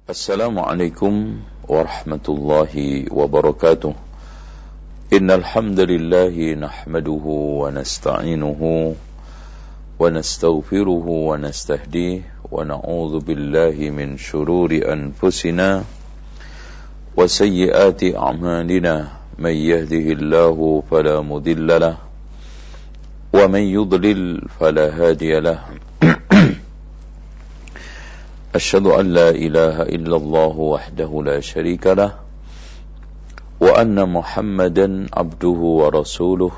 Assalamualaikum warahmatullahi wabarakatuh. Innal hamdalillah nahmaduhu wa nasta'inuhu wa nastaghfiruhu wa nastahdihi wa na'udzu billahi min shururi anfusina wa sayyiati a'malina. May yahdihillahu fala mudilla lahu wa may yudlil fala hadiya lahu. أشهد أن لا إله إلا الله وحده لا شريك له وأن محمدا عبده ورسوله.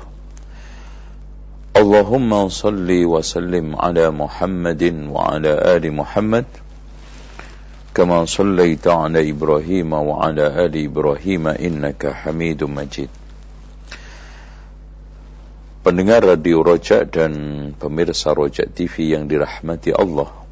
اللهم صل وسلم على محمد وعلى آل محمد كما صليت على إبراهيم وعلى آل إبراهيم إنك حميد مجيد. Pendengar Radio Roja dan pemirsa Roja TV yang dirahmati Allah,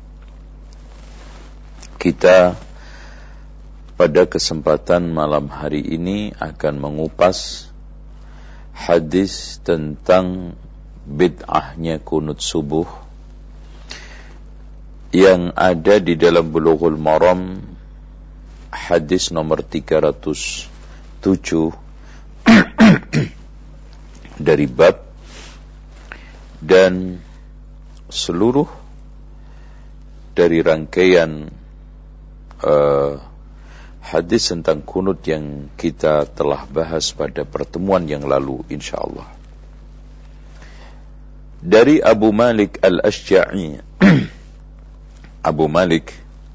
kita pada kesempatan malam hari ini akan mengupas hadis tentang bid'ahnya kunut subuh yang ada di dalam Bulughul Maram, hadis nomor 307 dari bab, dan seluruh dari rangkaian hadis tentang kunut yang kita telah bahas pada pertemuan yang lalu, insyaallah. Dari Abu Malik Al-Ashja'i. Abu Malik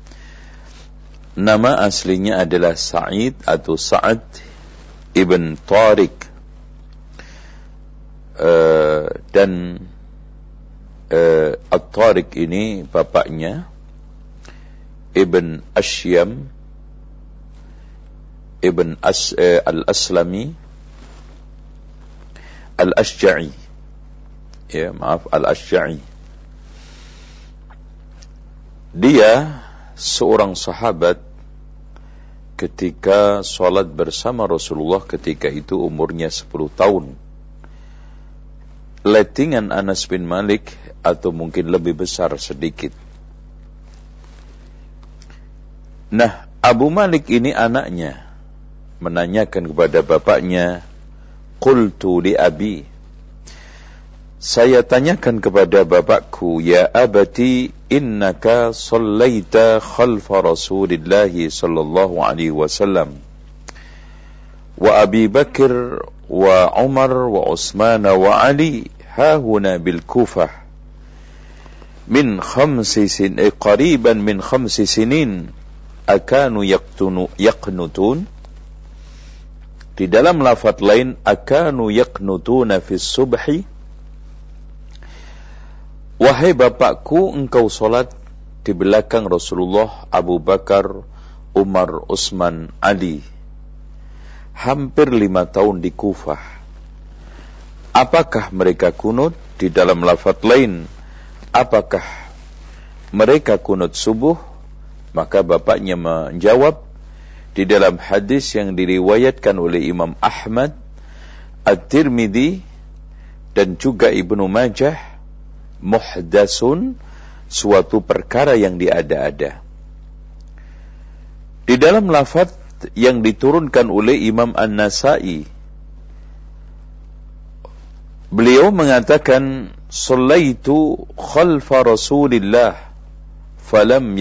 nama aslinya adalah Sa'id atau Sa'ad ibn Tariq, dan At-Tariq ini bapaknya Ibn Ashyam Ibn Al-Aslami Al-Ashja'i, Al-Ashja'i. Dia seorang sahabat ketika salat bersama Rasulullah, ketika itu umurnya 10 tahun. Letingan Anas bin Malik atau mungkin lebih besar sedikit. Nah, Abu Malik ini anaknya menanyakan kepada bapaknya, qultu li abi, saya tanyakan kepada bapakku, ya abati innaka sallaita khalfa Rasulillahi sallallahu alaihi wasallam wa Abi Bakr wa Umar wa Utsman wa Ali hahuna bil Kufah min qariban min 5 sinin akanu yaqnutun. Di dalam lafaz lain, akanu yaqnutuna fi subhi, wahai bapakku, engkau salat di belakang Rasulullah, Abu Bakar, Umar, Utsman, Ali, hampir 5 tahun di Kufah. Apakah mereka kunut? Di dalam lafaz lain, apakah mereka kunut subuh? Maka bapaknya menjawab, di dalam hadis yang diriwayatkan oleh Imam Ahmad, At-Tirmidzi dan juga Ibnu Majah, muhdatsun, suatu perkara yang diada-ada. Di dalam lafaz yang diturunkan oleh Imam An-Nasa'i, beliau mengatakan, "Shallaitu khalfa Rasulillah falam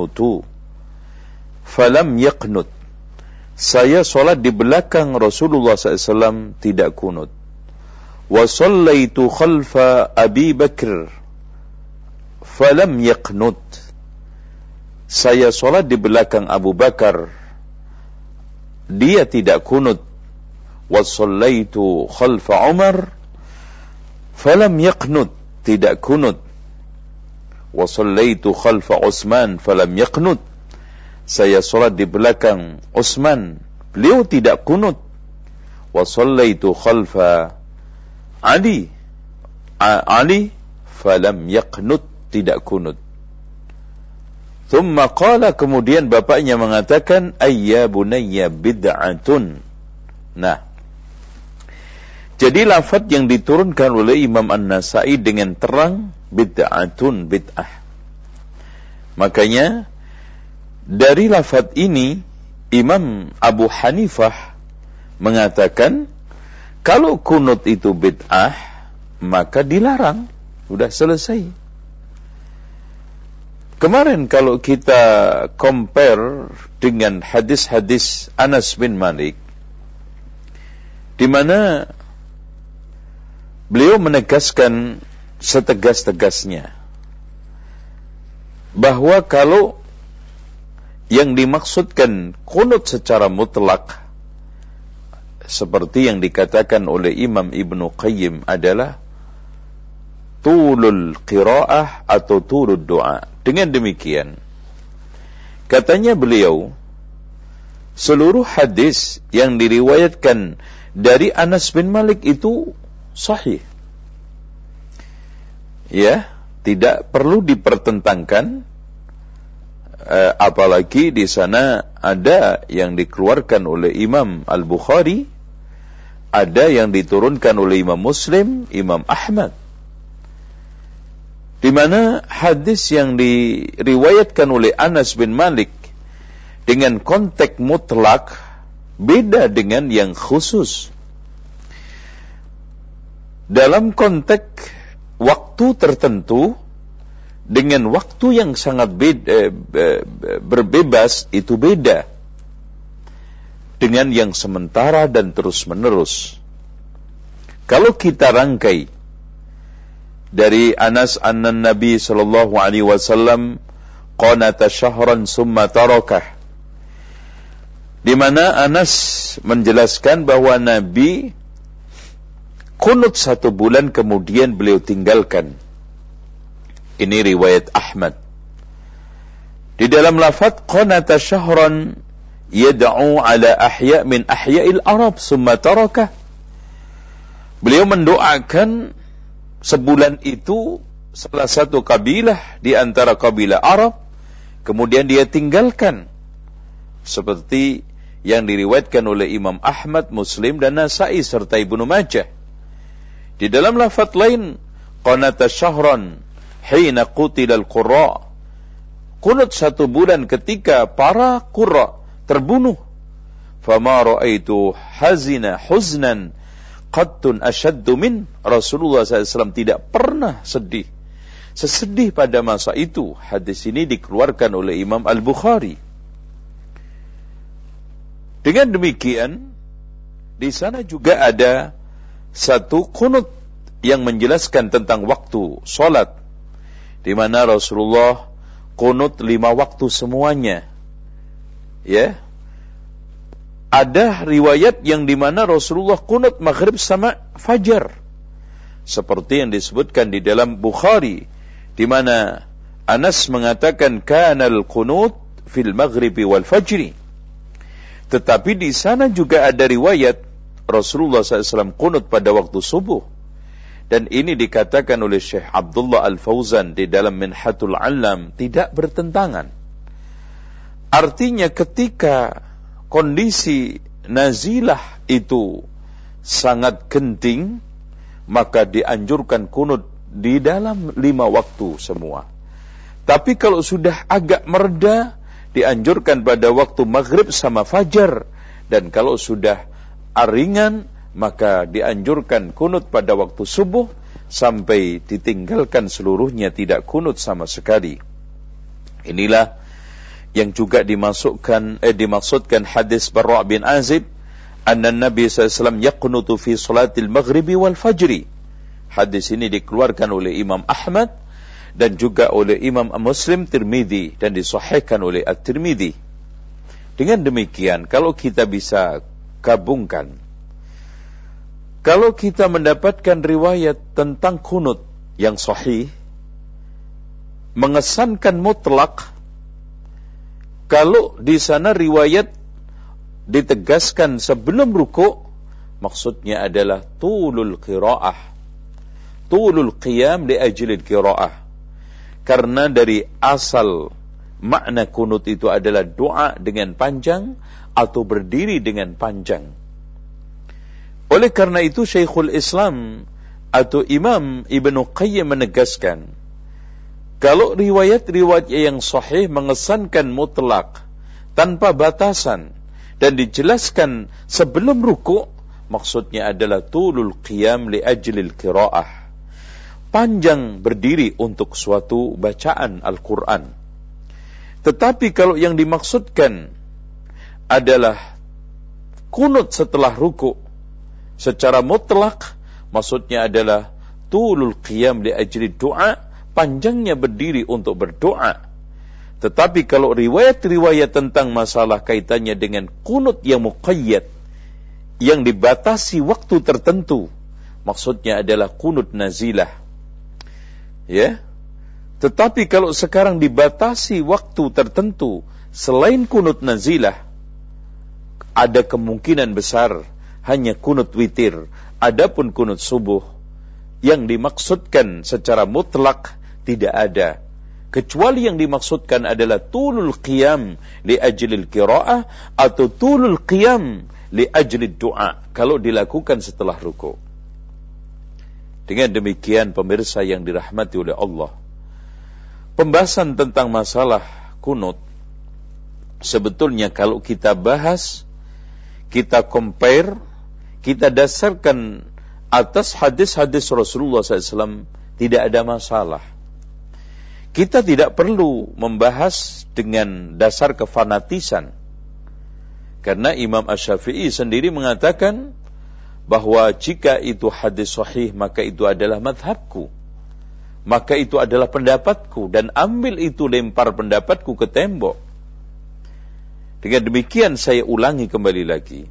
yaqnut." Saya salat di belakang Rasulullah SAW, tidak kunut. Wa shallaitu khalfa Abi Bakr falam yaqnut. Saya salat di belakang Abu Bakar, dia tidak kunut. Wa shallaitu khalfa Umar falam yaqnut, tidak kunut. Wa shallaitu khalfa Utsman falam yaqnut. Saya salat di belakang Utsman, beliau tidak kunut. Wa shallaitu khalfa Ali falam yaqnut, tidak kunut. Thumma qala, kemudian bapaknya mengatakan, ayya bunayya bid'atun. Nah, jadi lafaz yang diturunkan oleh Imam An-Nasa'i dengan terang, bid'atun, bid'ah. Makanya Dari lafaz ini Imam Abu Hanifah mengatakan kalau kunut itu bid'ah maka dilarang, sudah selesai. Kemarin kalau kita compare dengan hadis-hadis Anas bin Malik, di mana beliau menegaskan setegas-tegasnya bahwa kalau yang dimaksudkan kunut secara mutlak seperti yang dikatakan oleh Imam Ibnu Qayyim adalah tulul qiraah atau tulul doa. Dengan demikian, katanya beliau, seluruh hadis yang diriwayatkan dari Anas bin Malik itu sahih. Ya, tidak perlu dipertentangkan, apalagi di sana ada yang dikeluarkan oleh Imam Al-Bukhari, ada yang diturunkan oleh Imam Muslim, Imam Ahmad, di mana hadis yang diriwayatkan oleh Anas bin Malik dengan konteks mutlak beda dengan yang khusus. Dalam konteks waktu tertentu dengan waktu yang sangat berbebas itu beda dengan yang sementara dan terus menerus. Kalau kita rangkai dari Anas anna Nabi sallallahu alaihi wasallam qanata syahran summa tarakah, di mana Anas menjelaskan bahwa Nabi kunut 1 bulan kemudian beliau tinggalkan. Ini riwayat Ahmad. Di dalam lafaz qanata syahran yad'u ala ahya min ahya'il Arab summa tarakah, beliau mendoakan sebulan itu salah satu kabilah di antara kabilah Arab, kemudian dia tinggalkan, seperti yang diriwayatkan oleh Imam Ahmad, Muslim dan Nasa'i serta Ibnu Majah. Di dalam lafaz lain, qanata syahran hina qutilal qurra, kunut 1 bulan ketika para qurra terbunuh. Fama ra'aitu hazina huznan qattun asyaddu min, Rasulullah SAW tidak pernah sedih sesedih pada masa itu. Hadis ini dikeluarkan oleh Imam Al-Bukhari. Dengan demikian, di sana juga ada satu kunut yang menjelaskan tentang waktu solat, di mana Rasulullah kunut 5 waktu semuanya. Ya, ada riwayat yang di mana Rasulullah kunut maghrib sama fajar, seperti yang disebutkan di dalam Bukhari, di mana Anas mengatakan kanal qunut fil maghribi wal fajri. Tetapi di sana juga ada riwayat Rasulullah SAW kunut pada waktu subuh, dan ini dikatakan oleh Syekh Abdullah Al-Fauzan di dalam Minhatul Alam tidak bertentangan. Artinya ketika kondisi nazilah itu sangat genting, maka dianjurkan kunut di dalam 5 waktu semua. Tapi kalau sudah agak mereda, dianjurkan pada waktu maghrib sama fajar. Dan kalau sudah ringan, maka dianjurkan kunut pada waktu subuh sampai ditinggalkan seluruhnya, tidak kunut sama sekali. Inilah yang juga dimaksudkan hadis Barra' bin Azib, anna Nabi SAW yaqnutu fi salatil maghribi wal fajri. Hadis ini dikeluarkan oleh Imam Ahmad dan juga oleh Imam Muslim, Tirmidzi, dan disahihkan oleh At-Tirmidzi. Dengan demikian, kalau kita bisa gabungkan, kalau kita mendapatkan riwayat tentang kunut yang sahih, mengesankan mutlak, kalau di sana riwayat ditegaskan sebelum ruku', maksudnya adalah tulul qiraah, tulul qiyam li ajlil qiraah. Karena dari asal makna kunut itu adalah doa dengan panjang atau berdiri dengan panjang. Oleh karena itu Syekhul Islam atau Imam Ibnu Qayyim menegaskan Kalau riwayat-riwayat yang sahih mengesankan mutlak tanpa batasan dan dijelaskan sebelum ruku', maksudnya adalah tulul qiyam li ajlil qiraah, panjang berdiri untuk suatu bacaan Al-Quran. Tetapi kalau yang dimaksudkan adalah kunut setelah ruku' secara mutlak, maksudnya adalah tulul qiyam li ajli doa, panjangnya berdiri untuk berdoa. Tetapi kalau riwayat-riwayat tentang masalah kaitannya dengan kunut yang muqayyad, yang dibatasi waktu tertentu, maksudnya adalah kunut nazilah. Ya. Tetapi kalau sekarang dibatasi waktu tertentu selain kunut nazilah, ada kemungkinan besar hanya kunut witir. Adapun kunut subuh yang dimaksudkan secara mutlak tidak ada, kecuali yang dimaksudkan adalah tulul qiyam li ajlil qiraah atau tulul qiyam li ajlid du'a, kalau dilakukan setelah ruku'. Dengan demikian pemirsa yang dirahmati oleh Allah, pembahasan tentang masalah kunut sebetulnya kalau kita bahas, kita compare, kita dasarkan atas hadis-hadis Rasulullah SAW, tidak ada masalah. Kita tidak perlu membahas dengan dasar kefanatisan, karena Imam Asy-Syafi'i sendiri mengatakan bahwa jika itu hadis sahih maka itu adalah madhabku, maka itu adalah pendapatku, dan ambil itu, lempar pendapatku ke tembok. Dengan demikian saya ulangi kembali lagi,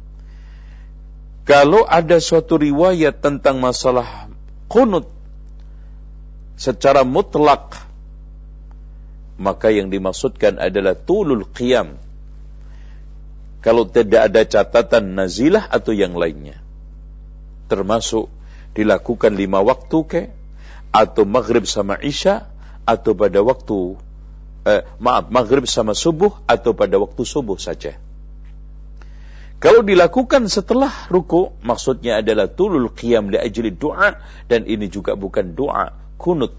kalau ada suatu riwayat tentang masalah qunut secara mutlak, maka yang dimaksudkan adalah tulul qiyam, kalau tidak ada catatan nazilah atau yang lainnya, termasuk dilakukan 5 waktu atau maghrib sama isya, atau pada waktu maghrib sama subuh, atau pada waktu subuh saja. Kalau dilakukan setelah ruku', maksudnya adalah tulul qiyam li ajli doa, dan ini juga bukan doa kunut.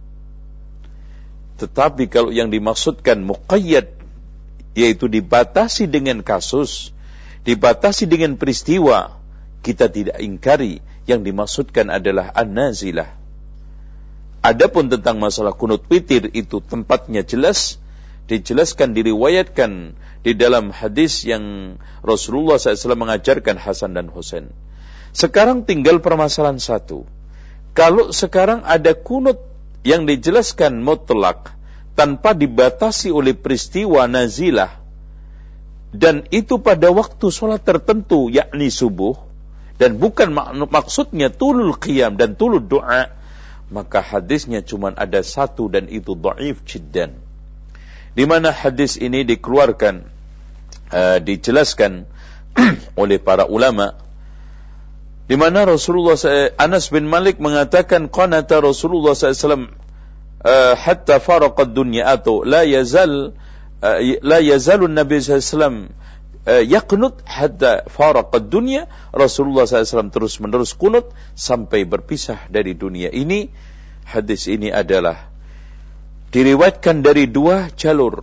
Tetapi kalau yang dimaksudkan muqayyad, yaitu dibatasi dengan kasus, dibatasi dengan peristiwa, kita tidak ingkari, yang dimaksudkan adalah an-nazilah. Adapun tentang masalah kunut witir, itu tempatnya jelas, dijelaskan, diriwayatkan di dalam hadis yang Rasulullah SAW mengajarkan Hasan dan Husain. Sekarang tinggal permasalahan satu. Kalau sekarang ada kunut yang dijelaskan mutlak tanpa dibatasi oleh peristiwa nazilah, dan itu pada waktu sholat tertentu, yakni subuh, dan bukan maksudnya tulul qiyam dan tulul doa, maka hadisnya cuma ada satu, dan itu dhaif jiddan. Di mana hadis ini dikeluarkan, dijelaskan oleh para ulama, di mana Rasulullah Anas bin Malik mengatakan qanata Rasulullah SAW hatta faraqad dunya, atau la yazalun Nabi SAW yaqnut hatta faraqad dunya. Rasulullah SAW terus menerus kunut sampai berpisah dari dunia ini. Hadis ini adalah diriwayatkan dari 2 jalur,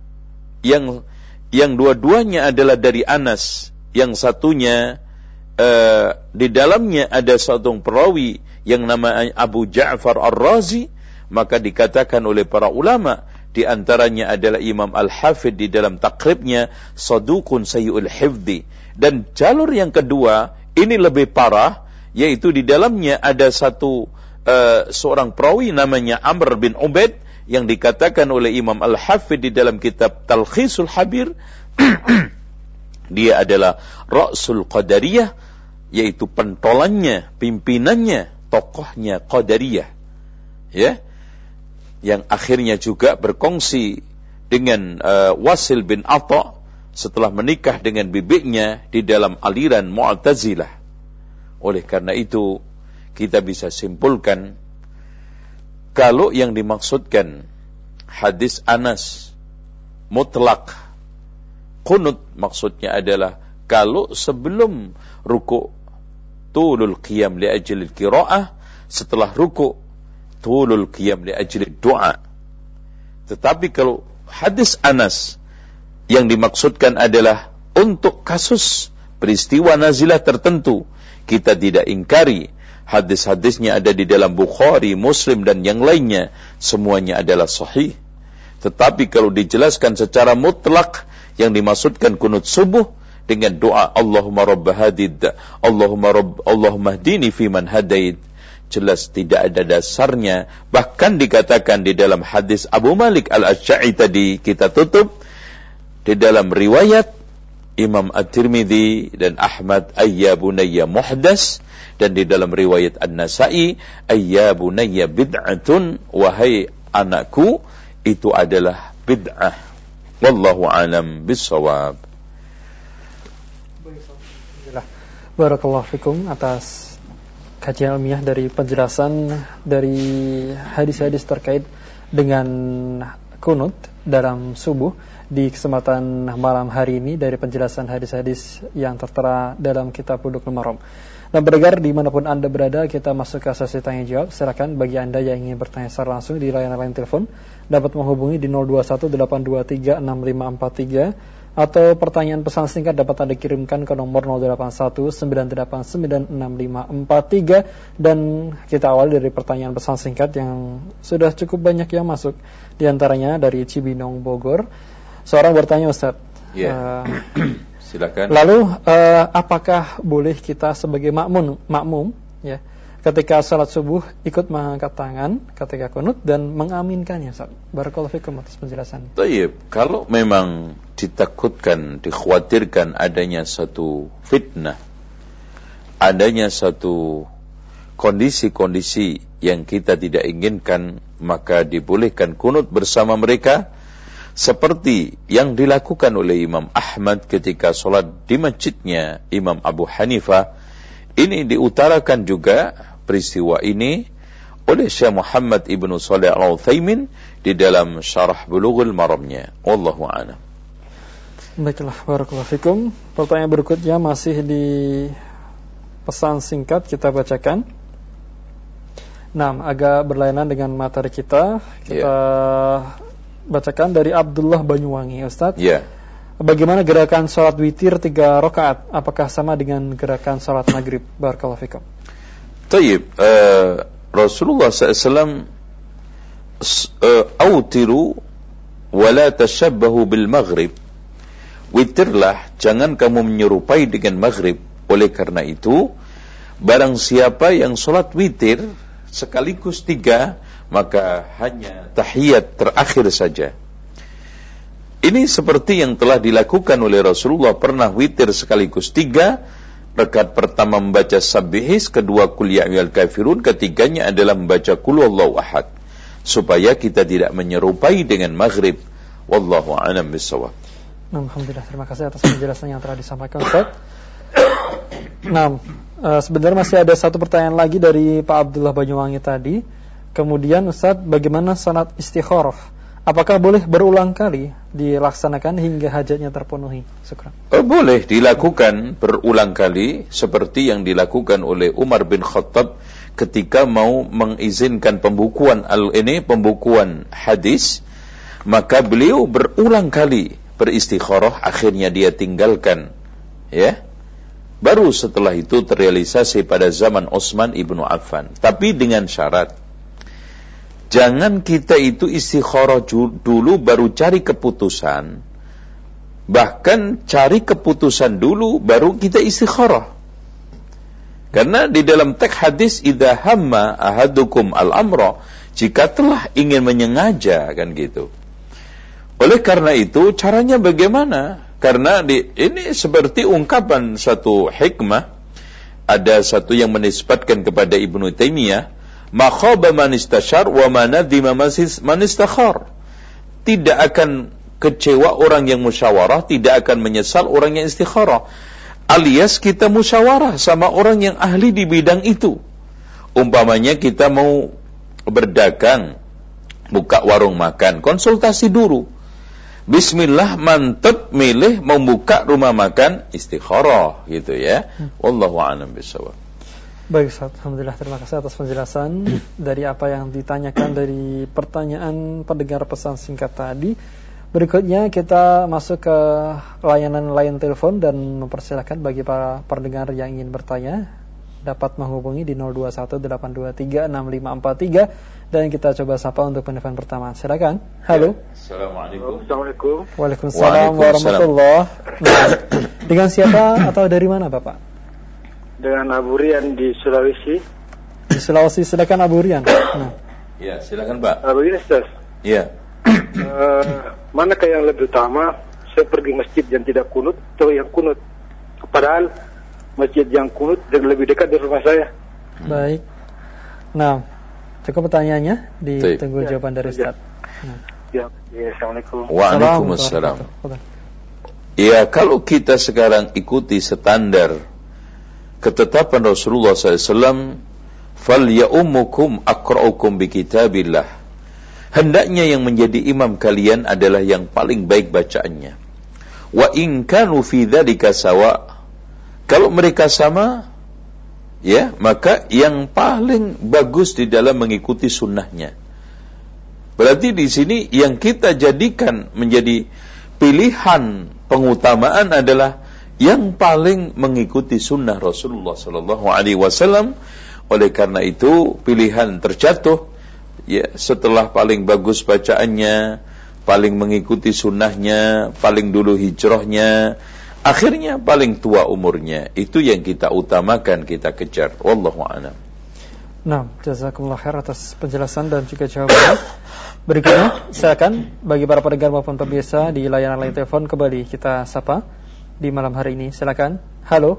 yang dua-duanya adalah dari Anas. Yang satunya di dalamnya ada satu perawi yang namanya Abu Ja'far Ar-Razi, maka dikatakan oleh para ulama, di antaranya adalah Imam Al-Hafidh di dalam takribnya, saduqun sayyul hifdhi. Dan jalur yang kedua ini lebih parah, yaitu di dalamnya ada seorang perawi namanya Amr bin Ubaid, yang dikatakan oleh Imam Al-Hafidh di dalam kitab Talkhisul Habir, dia adalah Ra'sul Qadariyah, yaitu pentolannya, pimpinannya, tokohnya Qadariyah, ya, yang akhirnya juga berkongsi dengan Wasil bin Atha setelah menikah dengan bibinya di dalam aliran Mu'tazilah. Oleh karena itu kita bisa simpulkan, kalau yang dimaksudkan hadis Anas mutlak kunut, maksudnya adalah kalau sebelum ruku' tulul qiyam li ajlil qiraah, setelah ruku' tulul qiyam li ajli du'a. Tetapi kalau hadis Anas yang dimaksudkan adalah untuk kasus peristiwa nazilah tertentu, kita tidak ingkari. Hadis-hadisnya ada di dalam Bukhari, Muslim dan yang lainnya, semuanya adalah sahih. Tetapi kalau dijelaskan secara mutlak, yang dimaksudkan kunut subuh dengan doa Allahumma rabb hadid, Allahumma hdini fi man hadait, jelas tidak ada dasarnya. Bahkan dikatakan di dalam hadis Abu Malik al-Asy'ari tadi kita tutup, di dalam riwayat Imam At-Tirmidzi dan Ahmad, ayya bunayya muhdas, dan di dalam riwayat An-Nasa'i, ayya bunayya bid'atun, wahai anakku itu adalah bid'ah. Wallahu alam bissawab. Barakallahu fikum atas kajian ilmiah dari penjelasan dari hadis-hadis terkait dengan kunut dalam subuh di kesempatan malam hari ini, dari penjelasan hadis-hadis yang tertera dalam kitab Bulughul Maram. Dan berdengar dimanapun Anda berada, kita masuk ke sesi tanya jawab. Silakan bagi Anda yang ingin bertanya secara langsung di layanan telepon, dapat menghubungi di 0218236543, atau pertanyaan pesan singkat dapat Anda kirimkan ke nomor 0819896543. Dan kita awali dari pertanyaan pesan singkat yang sudah cukup banyak yang masuk, di antaranya dari Cibinong, Bogor. Seorang bertanya, Ustaz, silakan. Lalu apakah boleh kita sebagai makmum ya, ketika salat subuh ikut mengangkat tangan ketika kunut dan mengaminkannya, Ustaz? Barakallahu fikum atas penjelasannya. Baik, kalau memang ditakutkan, dikhawatirkan adanya satu fitnah, adanya satu kondisi-kondisi yang kita tidak inginkan, maka dibolehkan kunut bersama mereka, seperti yang dilakukan oleh Imam Ahmad ketika sholat di masjidnya Imam Abu Hanifah. Ini diutarakan juga peristiwa ini oleh Syekh Muhammad Ibnu Shalih Al-Utsaimin di dalam Syarah Bulughul Maramnya. Wallahu a'lam. Baiklah, barakallahu fikum. Pertanyaan berikutnya masih di pesan singkat, kita bacakan. Nah, agak berlainan dengan materi kita. Kita bacakan dari Abdullah Banyuwangi, Ustaz. Bagaimana gerakan sholat witir 3 rakaat? Apakah sama dengan gerakan sholat maghrib? Barakallahu fikum. Tayyib, Rasulullah SAW awtiru wa la tashabbahu bil maghrib. Witirlah, jangan kamu menyerupai dengan maghrib. Oleh karena itu, barang siapa yang sholat witir sekaligus 3, maka hanya tahiyat terakhir saja. Ini seperti yang telah dilakukan oleh Rasulullah, pernah witir sekaligus 3. Rakaat pertama membaca Sabbihis, kedua Qul ya ayyuhal kafirun, ketiganya adalah membaca Qul huwallahu ahad, supaya kita tidak menyerupai dengan maghrib. Wallahu a'lam bishawab. Alhamdulillah, terima kasih atas penjelasan yang telah disampaikan, Ustaz. Nah, sebenarnya masih ada satu pertanyaan lagi dari Pak Abdullah Banyuwangi tadi. Kemudian, Ustaz, bagaimana salat istikharah? Apakah boleh berulang kali dilaksanakan hingga hajatnya terpenuhi? Syukran. Boleh dilakukan berulang kali, seperti yang dilakukan oleh Umar bin Khattab ketika mau mengizinkan pembukuan hadis, maka beliau berulang kali beristikharah, akhirnya dia tinggalkan, ya. Baru setelah itu terrealisasi pada zaman Utsman ibnu Affan, tapi dengan syarat, jangan kita itu istikharah dulu baru cari keputusan. Bahkan cari keputusan dulu baru kita istikharah. Karena di dalam teks hadis, idza hamma ahadukum al-amra, jika telah ingin menyengaja, kan gitu. Oleh karena itu, caranya bagaimana? Karena ini seperti ungkapan satu hikmah. Ada satu yang menisbatkan kepada Ibnu Taimiyah, ma khaba man istashar wa ma nadima man istakhar. Tidak akan kecewa orang yang musyawarah, tidak akan menyesal orang yang istikharah. Alias kita musyawarah sama orang yang ahli di bidang itu. Umpamanya kita mau berdagang, buka warung makan, konsultasi dulu. Bismillah, mantep, milih membuka rumah makan, istikharah gitu ya. Wallahu a'lam bishawab. Baik Ustaz, alhamdulillah, terima kasih atas penjelasan dari apa yang ditanyakan dari pertanyaan pendengar pesan singkat tadi. Berikutnya kita masuk ke layanan line telepon dan mempersilahkan bagi para pendengar yang ingin bertanya dapat menghubungi di 0218236543 dan kita coba sapa untuk penelpon pertama. Silakan. Halo. Assalamualaikum. Waalaikumsalam warahmatullahi wabarakatuh. Dengan siapa atau dari mana Bapak? Dengan Abu Rian di Sulawesi. Di Sulawesi, silakan Abu Rian. Nah. Ya, silakan Pak. Begini Ustaz. Ya. Manakah yang lebih utama? Saya pergi masjid yang tidak kunut atau yang kunut? Padahal masjid yang kunut lebih dekat dari rumah saya. Baik. Nah, cukup pertanyaannya, ditunggu jawaban dari Ustaz. Nah. Ya, Assalamualaikum. Waalaikumsalam. Ya, kalau kita sekarang ikuti standar ketetapan Rasulullah SAW, فَلْيَأُمُّكُمْ أَقْرَأُكُمْ بِكِتَابِلَّهِ, hendaknya yang menjadi imam kalian adalah yang paling baik bacaannya. وَإِنْ كَانُوا فِي ذَلِكَ سَوَاء, kalau mereka sama, ya, maka yang paling bagus di dalam mengikuti sunnahnya. Berarti di sini yang kita jadikan menjadi pilihan pengutamaan adalah yang paling mengikuti sunnah Rasulullah Sallallahu Alaihi Wasallam. Oleh karena itu pilihan terjatuh, ya, setelah paling bagus bacaannya, paling mengikuti sunnahnya, paling dulu hijrahnya, akhirnya paling tua umurnya. Itu yang kita utamakan, kita kejar. Wallahu a'lam. Nah, jazakumullah khair atas penjelasan dan juga jawabannya. Berikutnya, silakan bagi para pendengar maupun pemirsa di layanan line telepon kembali kita sapa di malam hari ini. Silakan. Halo.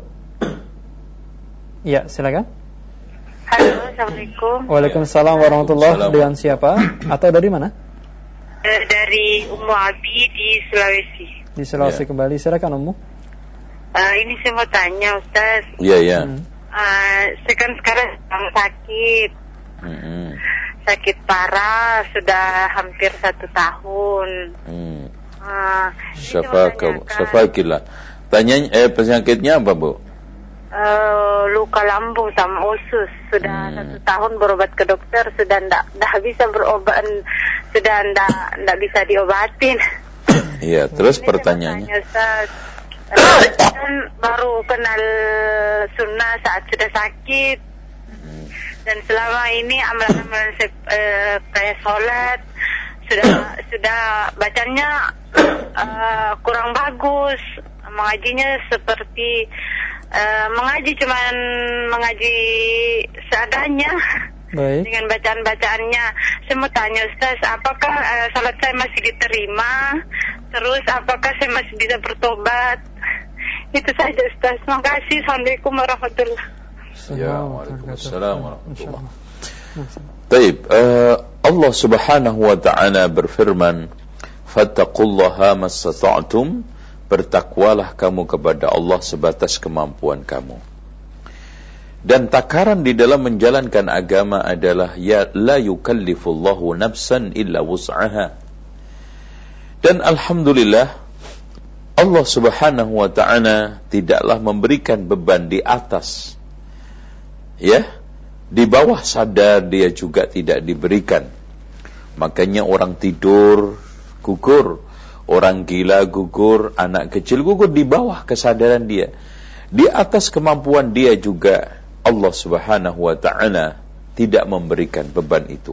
Ya, silakan. Halo, Assalamualaikum. Waalaikumsalam warahmatullahi wabarakatuh. Dengan siapa atau dari mana? Dari Ummu Abi di Sulawesi. Di Sulawesi ya. Kembali, silakan Ummu. Ini saya mau tanya Ustaz. Iya, ya. Saya kan sekarang sakit. Sakit parah, sudah hampir 1 tahun. Syafakillah. Tanya penyakitnya apa, Bu? Luka lambung sama usus. Sudah 1 tahun berobat ke dokter, sudah ndak bisa berobat, sudah ndak bisa diobatin. Iya, terus pertanyaannya. Kan baru kenal sunnah saat sudah sakit. Dan selama ini amalan-amalan kayak sholat sudah bacanya kurang bagus, mengajinya seperti mengaji cuman mengaji seadanya. Baik. Dengan bacaan-bacaannya. Saya mau tanya Ustaz, apakah salat saya masih diterima? Terus apakah saya masih bisa bertobat? Itu saja Ustaz. Terima kasih. Assalamualaikum warahmatullahi wabarakatuh. Ya, waalaikumsalam warahmatullahi wabarakatuh. Baik, Allah Subhanahu wa ta'ala berfirman, fattaqullaha mastata'tum, bertakwalah kamu kepada Allah sebatas kemampuan kamu. Dan takaran di dalam menjalankan agama adalah ya la yukallifullahu nafsan illa wus'aha. Dan alhamdulillah Allah Subhanahu wa ta'ala tidaklah memberikan beban di atas, ya, di bawah sadar dia juga tidak diberikan. Makanya orang tidur gugur, orang gila gugur, anak kecil gugur di bawah kesadaran dia. Di atas kemampuan dia juga Allah Subhanahu wa ta'ala tidak memberikan beban itu.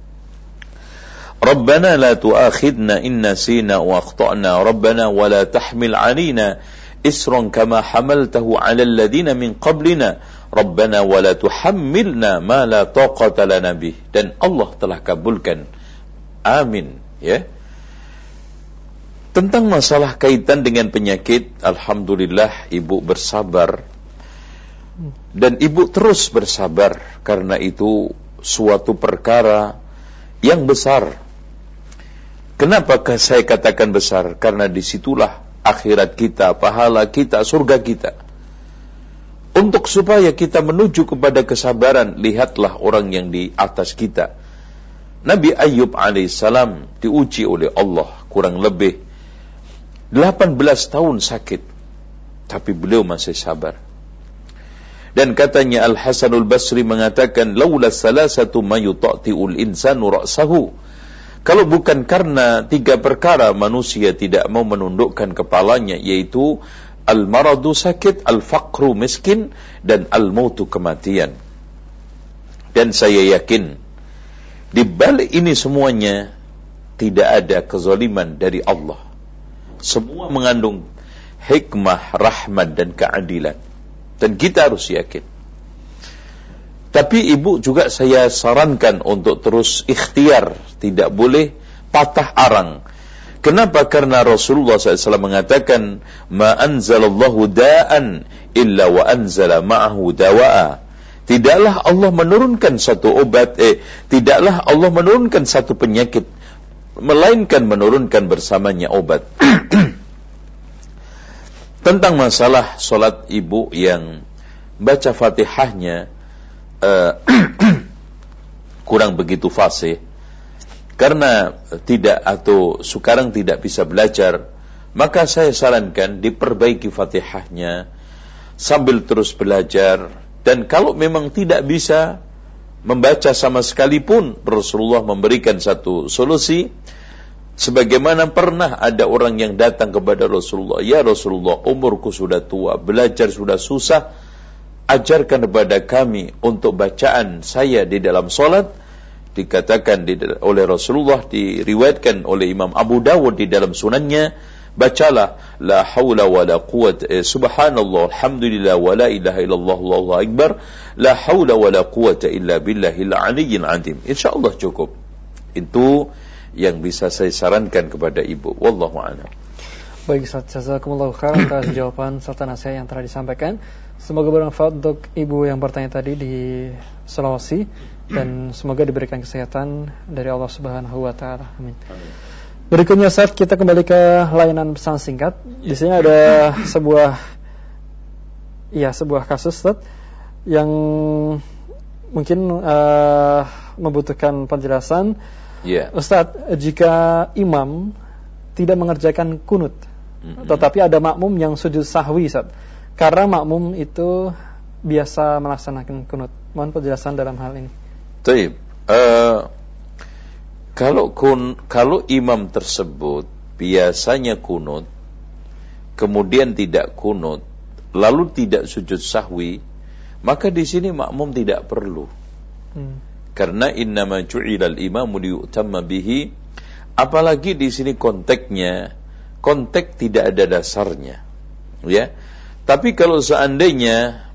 Rabbana la tu'akhidna in nasina wa akhtana, Rabbana wa la tahmil 'alaina isran kama hamaltahu 'alal ladzina min qablina, Rabbana wa la tuhammilna ma la taqata lana bih. Dan Allah telah kabulkan. Amin, ya. Tentang masalah kaitan dengan penyakit, alhamdulillah ibu bersabar. Dan ibu terus bersabar, karena itu suatu perkara yang besar. Kenapakah saya katakan besar? Karena disitulah akhirat kita, pahala kita, surga kita. Untuk supaya kita menuju kepada kesabaran, lihatlah orang yang di atas kita. Nabi Ayyub alaihissalam diuji oleh Allah kurang lebih 18 tahun sakit, tapi beliau masih sabar. Dan katanya Al-Hasanul Basri mengatakan, laula salasatu ma yuta'ti'ul insanu ra'sahu. Kalau bukan karena 3 perkara manusia tidak mau menundukkan kepalanya, yaitu al-maradu sakit, al-faqru miskin, dan al-mautu kematian. Dan saya yakin di balik ini semuanya tidak ada kezaliman dari Allah. Semua mengandung hikmah, rahmat, dan keadilan. Dan kita harus yakin. Tapi ibu juga saya sarankan untuk terus ikhtiar, tidak boleh patah arang. Kenapa? Karena Rasulullah SAW mengatakan, ma anzalallahu da'an illa wa anzala ma'ahu dawa'a. Tidaklah Allah menurunkan satu obat, tidaklah Allah menurunkan satu penyakit, melainkan menurunkan bersamanya obat. Tentang masalah solat ibu yang baca Fatihahnya kurang begitu fasih, karena tidak atau sekarang tidak bisa belajar, maka saya sarankan diperbaiki Fatihahnya sambil terus belajar. Dan kalau memang tidak bisa membaca sama sekali pun, Rasulullah memberikan satu solusi. Sebagaimana pernah ada orang yang datang kepada Rasulullah, ya Rasulullah, umurku sudah tua, belajar sudah susah, ajarkan kepada kami untuk bacaan saya di dalam solat. Dikatakan oleh Rasulullah, diriwayatkan oleh Imam Abu Dawud di dalam sunannya, bacalah la haula wa la quwwata, subhanallah alhamdulillah wa la ilaha illallah wallahu akbar, la haula wa la quwwata illa billahil aliyyil azim. Insyaallah cukup. Itu yang bisa saya sarankan kepada ibu. Wallahu a'lam. Baik Ustaz, jazakumullahu khairan atas jawaban serta nasihat yang telah disampaikan. Semoga bermanfaat untuk ibu yang bertanya tadi di Sulawesi, dan semoga diberikan kesehatan dari Allah Subhanahu wa taala. Amin. Berikutnya Ustaz, kita kembali ke layanan pesan singkat. Di sini ada sebuah kasus Ustaz yang mungkin membutuhkan penjelasan. Ustaz, jika imam tidak mengerjakan kunut, tetapi ada makmum yang sujud sahwi, Ustaz, karena makmum itu biasa melaksanakan kunut, mohon penjelasan dalam hal ini. Baik. Kalau imam tersebut biasanya kunut, kemudian tidak kunut, lalu tidak sujud sahwi, maka di sini makmum tidak perlu. Karena innama ju'ilal imamu liyu'tamma bihi, apalagi di sini konteks tidak ada dasarnya, ya. Tapi kalau seandainya,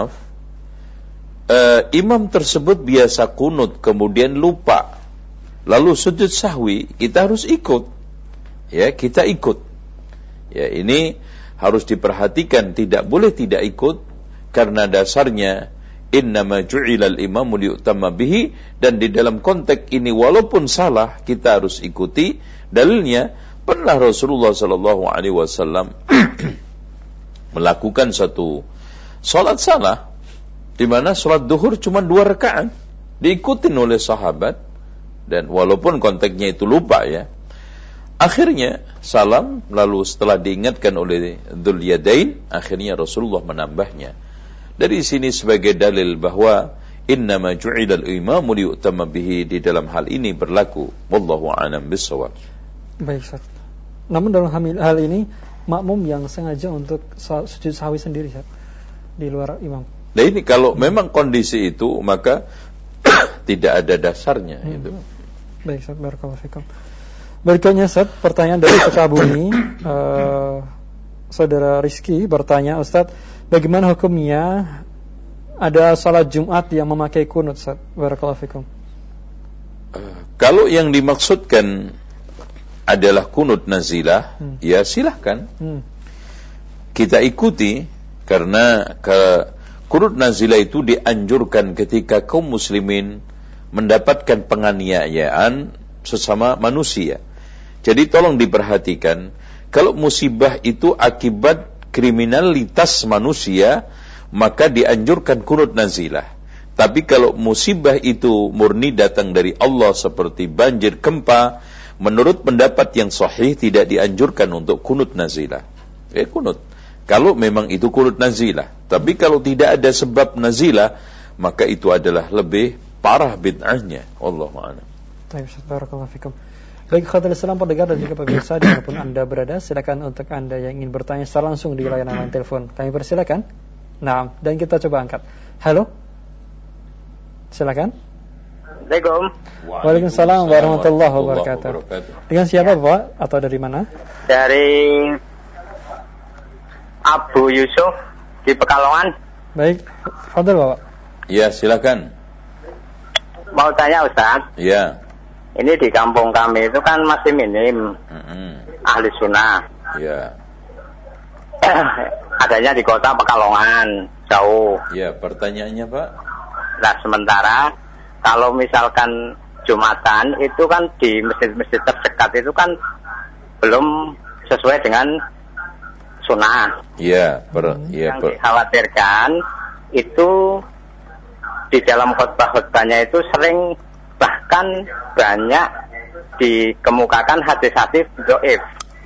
imam tersebut biasa kunut kemudian lupa, lalu sujud sahwi, kita harus ikut, ya, kita ikut. Ya, ini harus diperhatikan, tidak boleh tidak ikut, karena dasarnya innama ju'ilal imamu liyu'tamma bihi, dan di dalam konteks ini walaupun salah kita harus ikuti. Dalilnya, pernah Rasulullah sallallahu alaihi wasallam melakukan satu salat salah, di mana salat duhur cuma 2 rakaat, diikutin oleh sahabat, dan walaupun konteksnya itu lupa, ya. Akhirnya salam, lalu setelah diingatkan oleh Dzul Yadain, akhirnya Rasulullah menambahnya. Dari sini sebagai dalil bahwa innama ju'ilal imamu liyu'tamma bihi, di dalam hal ini berlaku. Wallahu a'lam bissawab. Baik, Ustaz. Namun dalam hal ini makmum yang sengaja untuk sujud sahwi sendiri, Ustaz, di luar imam. Nah, ini kalau memang kondisi itu, maka tidak ada dasarnya itu. Baik, Ustaz, barakallahu fikum. Berikutnya, Ustaz, pertanyaan dari Sukabumi. Saudara Rizky bertanya, Ustaz, bagaimana hukumnya ada salat Jumat yang memakai kunut, Ustaz? Barakallahu fikum. Kalau yang dimaksudkan adalah kunut nazilah, ya silahkan. Kita ikuti, karena kunut nazilah itu dianjurkan ketika kaum muslimin mendapatkan penganiayaan sesama manusia. Jadi tolong diperhatikan, kalau musibah itu akibat kriminalitas manusia, maka dianjurkan kunut nazilah. Tapi kalau musibah itu murni datang dari Allah seperti banjir, gempa, menurut pendapat yang sahih tidak dianjurkan untuk kunut nazilah. Kunut. Kalau memang itu kunut nazilah. Tapi kalau tidak ada sebab nazilah, maka itu adalah lebih parah bid'ahnya. Wallahu a'lam. Baik, barakallahu fikum. Baik, khotbah Islam pendengar dan juga pemirsa dimanapun Anda berada, silakan untuk Anda yang ingin bertanya secara langsung di layanan telepon. Kami persilakan. Nah, dan kita coba angkat. Halo. Silakan. Assalamualaikum. Waalaikumsalam warahmatullahi wabarakatuh. Dengan siapa, Pak? Atau dari mana? Dari Abu Yusuf di Pekalongan. Baik, fadhil Bapak. Ya, silakan. Mau tanya Ustaz. Ya. Ini di kampung kami itu kan masih minim ahli sunnah. Ya. Adanya di kota Pekalongan, jauh. Ya, pertanyaannya Pak. Nah, sementara kalau misalkan Jumatan itu kan di masjid-masjid terdekat itu kan belum sesuai dengan sunnah. Ya, Yang dikhawatirkan itu di dalam khutbah-khutbahnya itu sering bahkan banyak dikemukakan hadis-hadis dhaif.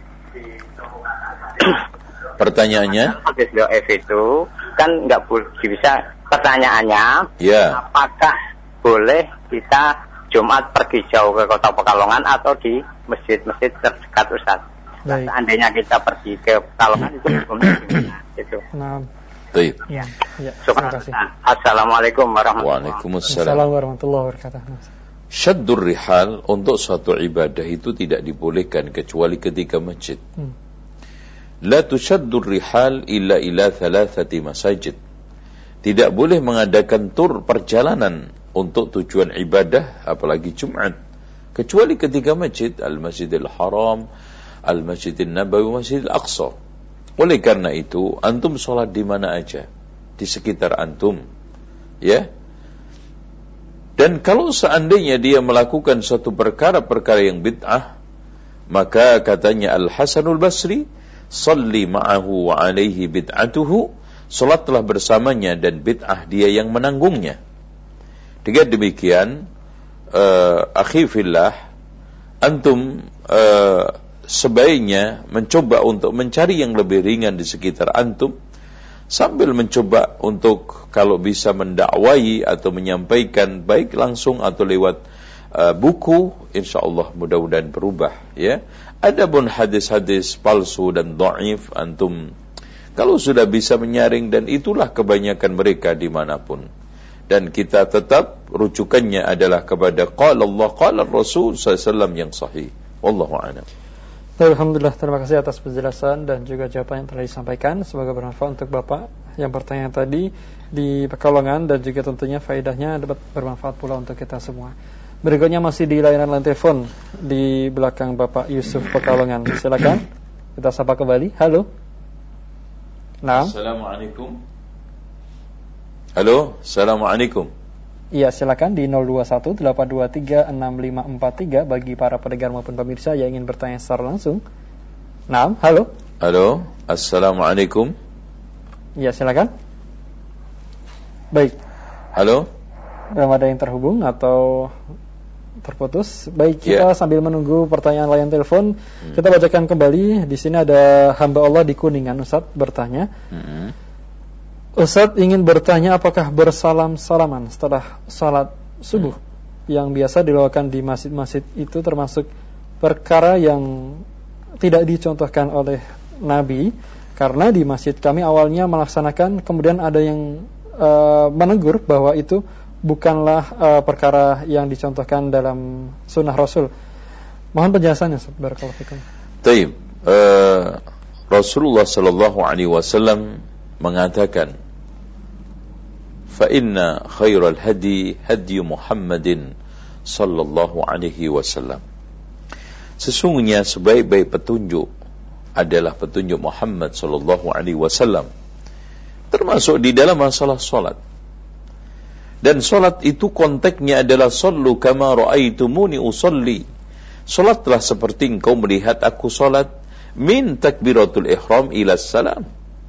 Pertanyaannya? Hadis dhaif itu kan nggak bisa. Pertanyaannya, apakah boleh kita Jumat pergi jauh ke kota Pekalongan atau di masjid-masjid terdekat, Ustaz? Seandainya kita pergi ke Pekalongan itu hukumnya gimana? Itu. Nah. Baik. Ya, terima kasih. Assalamualaikum warahmatullahi wabarakatuh. Waalaikumsalam warahmatullahi wabarakatuh. Syaddur rihal untuk suatu ibadah itu tidak dibolehkan kecuali ketika masjid. La tusyaddur rihal illa ila thalathati masajid. Tidak boleh mengadakan tur perjalanan untuk tujuan ibadah apalagi Jumat kecuali ketika masjid, Al-Masjidil Haram, Al-Masjidil Nabawi, Masjidil Aqsa. Oleh karena itu antum sholat di mana aja di sekitar antum, ya. Dan kalau seandainya dia melakukan suatu perkara-perkara yang bid'ah, maka katanya Al-Hasanul Basri, salli ma'ahu wa alaihi bid'atuhu, salatlah bersamanya dan bid'ah dia yang menanggungnya. Dengan demikian, akhi fillah, antum sebaiknya mencoba untuk mencari yang lebih ringan di sekitar antum, sambil mencoba untuk kalau bisa mendakwai atau menyampaikan baik langsung atau lewat buku, insyaallah mudah-mudahan berubah, ya. Adapun hadis-hadis palsu dan dhaif, antum kalau sudah bisa menyaring, dan itulah kebanyakan mereka dimanapun, dan kita tetap rujukannya adalah kepada qala Allah qala Rasul SAW yang sahih. Wallahu a'lam. Alhamdulillah, terima kasih atas penjelasan dan juga jawaban yang telah disampaikan. Semoga bermanfaat untuk Bapak yang bertanya tadi di Pekalongan, dan juga tentunya faedahnya dapat bermanfaat pula untuk kita semua. Berikutnya masih di layanan telepon di belakang Bapak Yusuf Pekalongan. Silakan kita sapa kembali. Halo. Nah. Assalamualaikum. Halo, assalamualaikum. Iya, silakan di 0218236543 bagi para pendengar maupun pemirsa yang ingin bertanya secara langsung. Nah, halo. Halo, assalamualaikum. Iya, silakan. Baik. Halo. Belum ada yang terhubung atau terputus. Baik, kita sambil menunggu pertanyaan layan telepon, kita bacakan kembali. Di sini ada hamba Allah di Kuningan, Ustaz, bertanya. Ustaz ingin bertanya, apakah bersalam-salaman setelah salat subuh yang biasa dilakukan di masjid-masjid itu termasuk perkara yang tidak dicontohkan oleh Nabi? Karena di masjid kami awalnya melaksanakan, kemudian ada yang menegur bahwa itu bukanlah perkara yang dicontohkan dalam sunnah Rasul. Mohon penjelasannya, barakallahu fikum. Baik, Rasulullah sallallahu alaihi wasallam mengatakan, fa inna khairal hadi hadi Muhammadin sallallahu alaihi wasallam. Sesungguhnya sebaik-baik petunjuk adalah petunjuk Muhammad sallallahu alaihi wasallam, termasuk di dalam masalah salat. Dan salat itu konteksnya adalah sallu kama raaitumuni usalli. Salatlah seperti engkau melihat aku salat, min takbiratul ihram ila salam.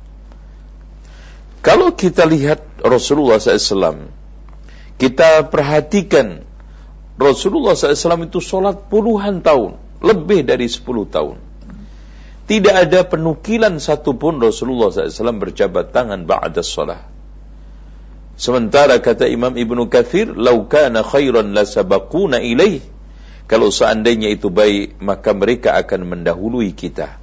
Kalau kita lihat Rasulullah SAW, kita perhatikan Rasulullah SAW itu sholat puluhan tahun, lebih dari 10 tahun. Tidak ada penukilan satupun Rasulullah SAW berjabat tangan ba'da shalah. Sementara kata Imam Ibnu Katsir, "Lau kana khairan lasabaquna ilaih." Kalau seandainya itu baik, maka mereka akan mendahului kita.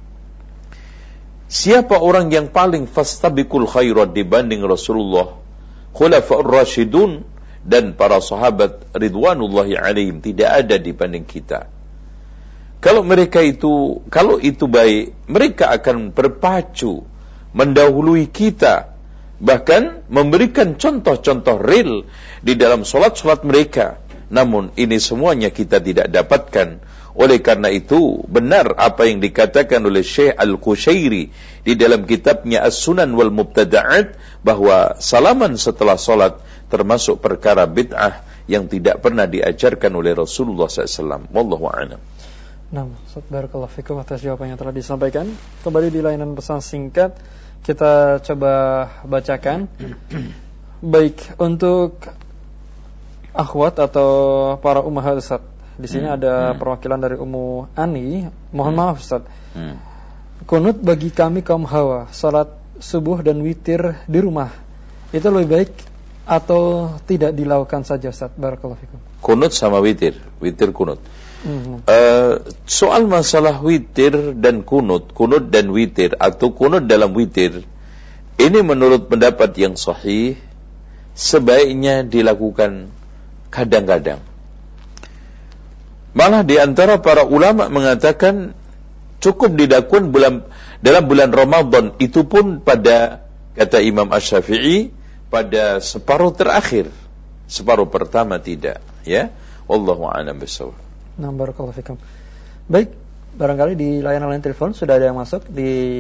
Siapa orang yang paling fastabiqul khairat dibanding Rasulullah, Khulafaur Rasyidun dan para sahabat ridwanullahi alaihim? Tidak ada dibanding kita. Kalau itu baik, mereka akan berpacu mendahului kita, bahkan memberikan contoh-contoh real di dalam solat-solat mereka. Namun ini semuanya kita tidak dapatkan. Oleh karena itu benar apa yang dikatakan oleh Syekh Al-Qushairi di dalam kitabnya As-Sunan wal Mubtada'at, bahwa salaman setelah solat termasuk perkara bid'ah yang tidak pernah diajarkan oleh Rasulullah SAW. Wallahu a'lam. Nah, barakallahu fikum atas jawaban yang telah disampaikan. Kembali di layanan pesan singkat, kita coba bacakan. Baik, untuk akhwat atau para ummahat Ustaz. Di sini ada perwakilan dari Ummu Ani. Mohon maaf Ustaz. Kunut bagi kami kaum hawa, salat subuh dan witir di rumah, itu lebih baik atau tidak dilakukan saja Ustaz? Barakallahu fikum. Kunut sama witir kunut. Soal masalah witir dan kunut dan witir atau kunut dalam witir, ini menurut pendapat yang sahih sebaiknya dilakukan kadang-kadang. Malah di antara para ulama mengatakan cukup dilakukan dalam bulan Ramadan, itu pun pada, kata Imam Asy-Syafi'i, pada separuh terakhir, separuh pertama tidak, ya. Wallahu a'lam bishawab. Nah, barakallahu fikum. Baik, barangkali di layanan telepon sudah ada yang masuk di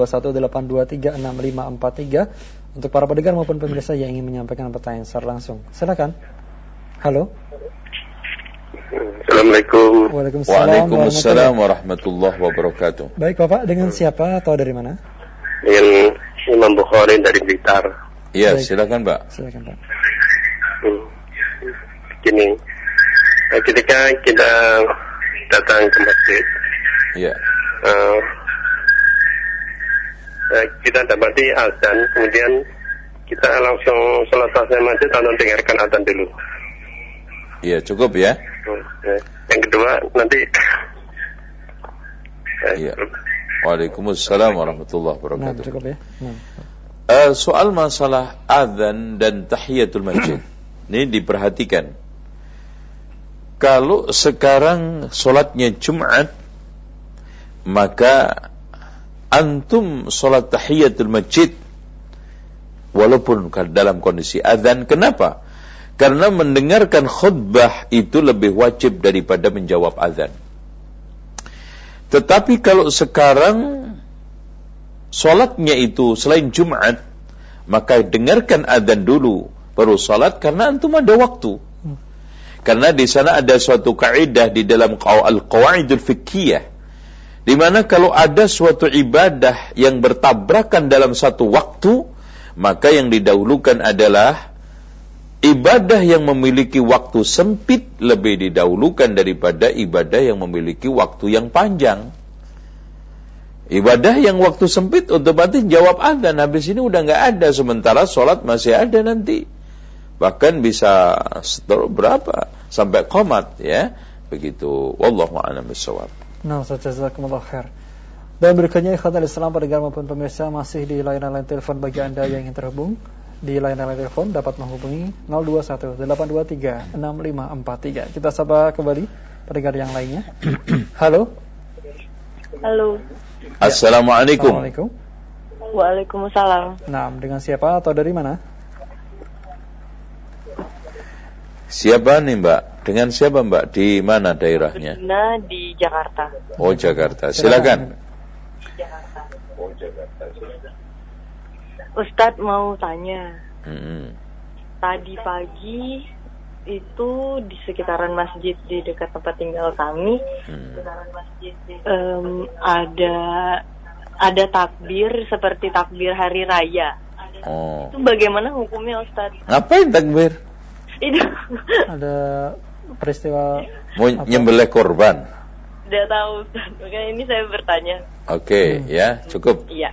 0218236543 untuk para pendengar maupun pemirsa yang ingin menyampaikan pertanyaan secara langsung. Silakan. Halo. Assalamualaikum. Waalaikumsalam warahmatullahi wabarakatuh. Baik Bapak, dengan siapa atau dari mana? Dengan Imam Bukhari dari Blitar. Iya, silakan Pak. Silakan Pak. Gini, ketika kita datang ke masjid, iya, kita dapati azan, kemudian kita langsung sholat selesai masjid atau dengarkan azan dulu. Iya, cukup ya. Yang kedua nanti. Iya. Waalaikumsalam warahmatullahi wabarakatuh. Nah, cukup ya. Soal masalah azan dan tahiyatul masjid, ini diperhatikan. Kalau sekarang solatnya Jumat, maka antum solat tahiyatul masjid walaupun dalam kondisi azan. Kenapa? Karena mendengarkan khutbah itu lebih wajib daripada menjawab azan. Tetapi kalau sekarang solatnya itu selain Jumat, maka dengarkan azan dulu baru solat, karena antum ada waktu. Karena di sana ada suatu kaidah di dalam al-qawaidul fiqhiyah, di mana kalau ada suatu ibadah yang bertabrakan dalam satu waktu, maka yang didahulukan adalah ibadah yang memiliki waktu sempit lebih didahulukan daripada ibadah yang memiliki waktu yang panjang. Ibadah yang waktu sempit otomatis jawab azan, habis ini udah nggak ada, sementara sholat masih ada nanti. Bahkan bisa berapa sampai qomat, ya. Begitu. Wallahu a'lam bishawab. Nah, jazakumullah khair. Dan berikutnya ikhwatal Islam pendengar maupun pemirsa, masih di layanan telepon bagi Anda yang ingin terhubung. Di layanan telepon dapat menghubungi 0218236543. Kita sapa kembali pendengar yang lainnya. Halo. Halo. Assalamualaikum. Assalamualaikum. Waalaikumsalam. Nah, dengan siapa atau dari mana? Siapa nih Mbak? Dengan siapa Mbak? Di mana daerahnya? Di Jakarta. Oh, Jakarta. Silakan. Di Jakarta. Ustadz mau tanya. Tadi pagi itu di sekitaran masjid di dekat tempat tinggal kami, ada takbir seperti takbir hari raya. Oh. Itu bagaimana hukumnya Ustadz? Ngapain takbir? Itu ada peristiwa mau nyembelih korban. Tidak tahu, makanya ini saya bertanya. Oke, ya, cukup. Iya.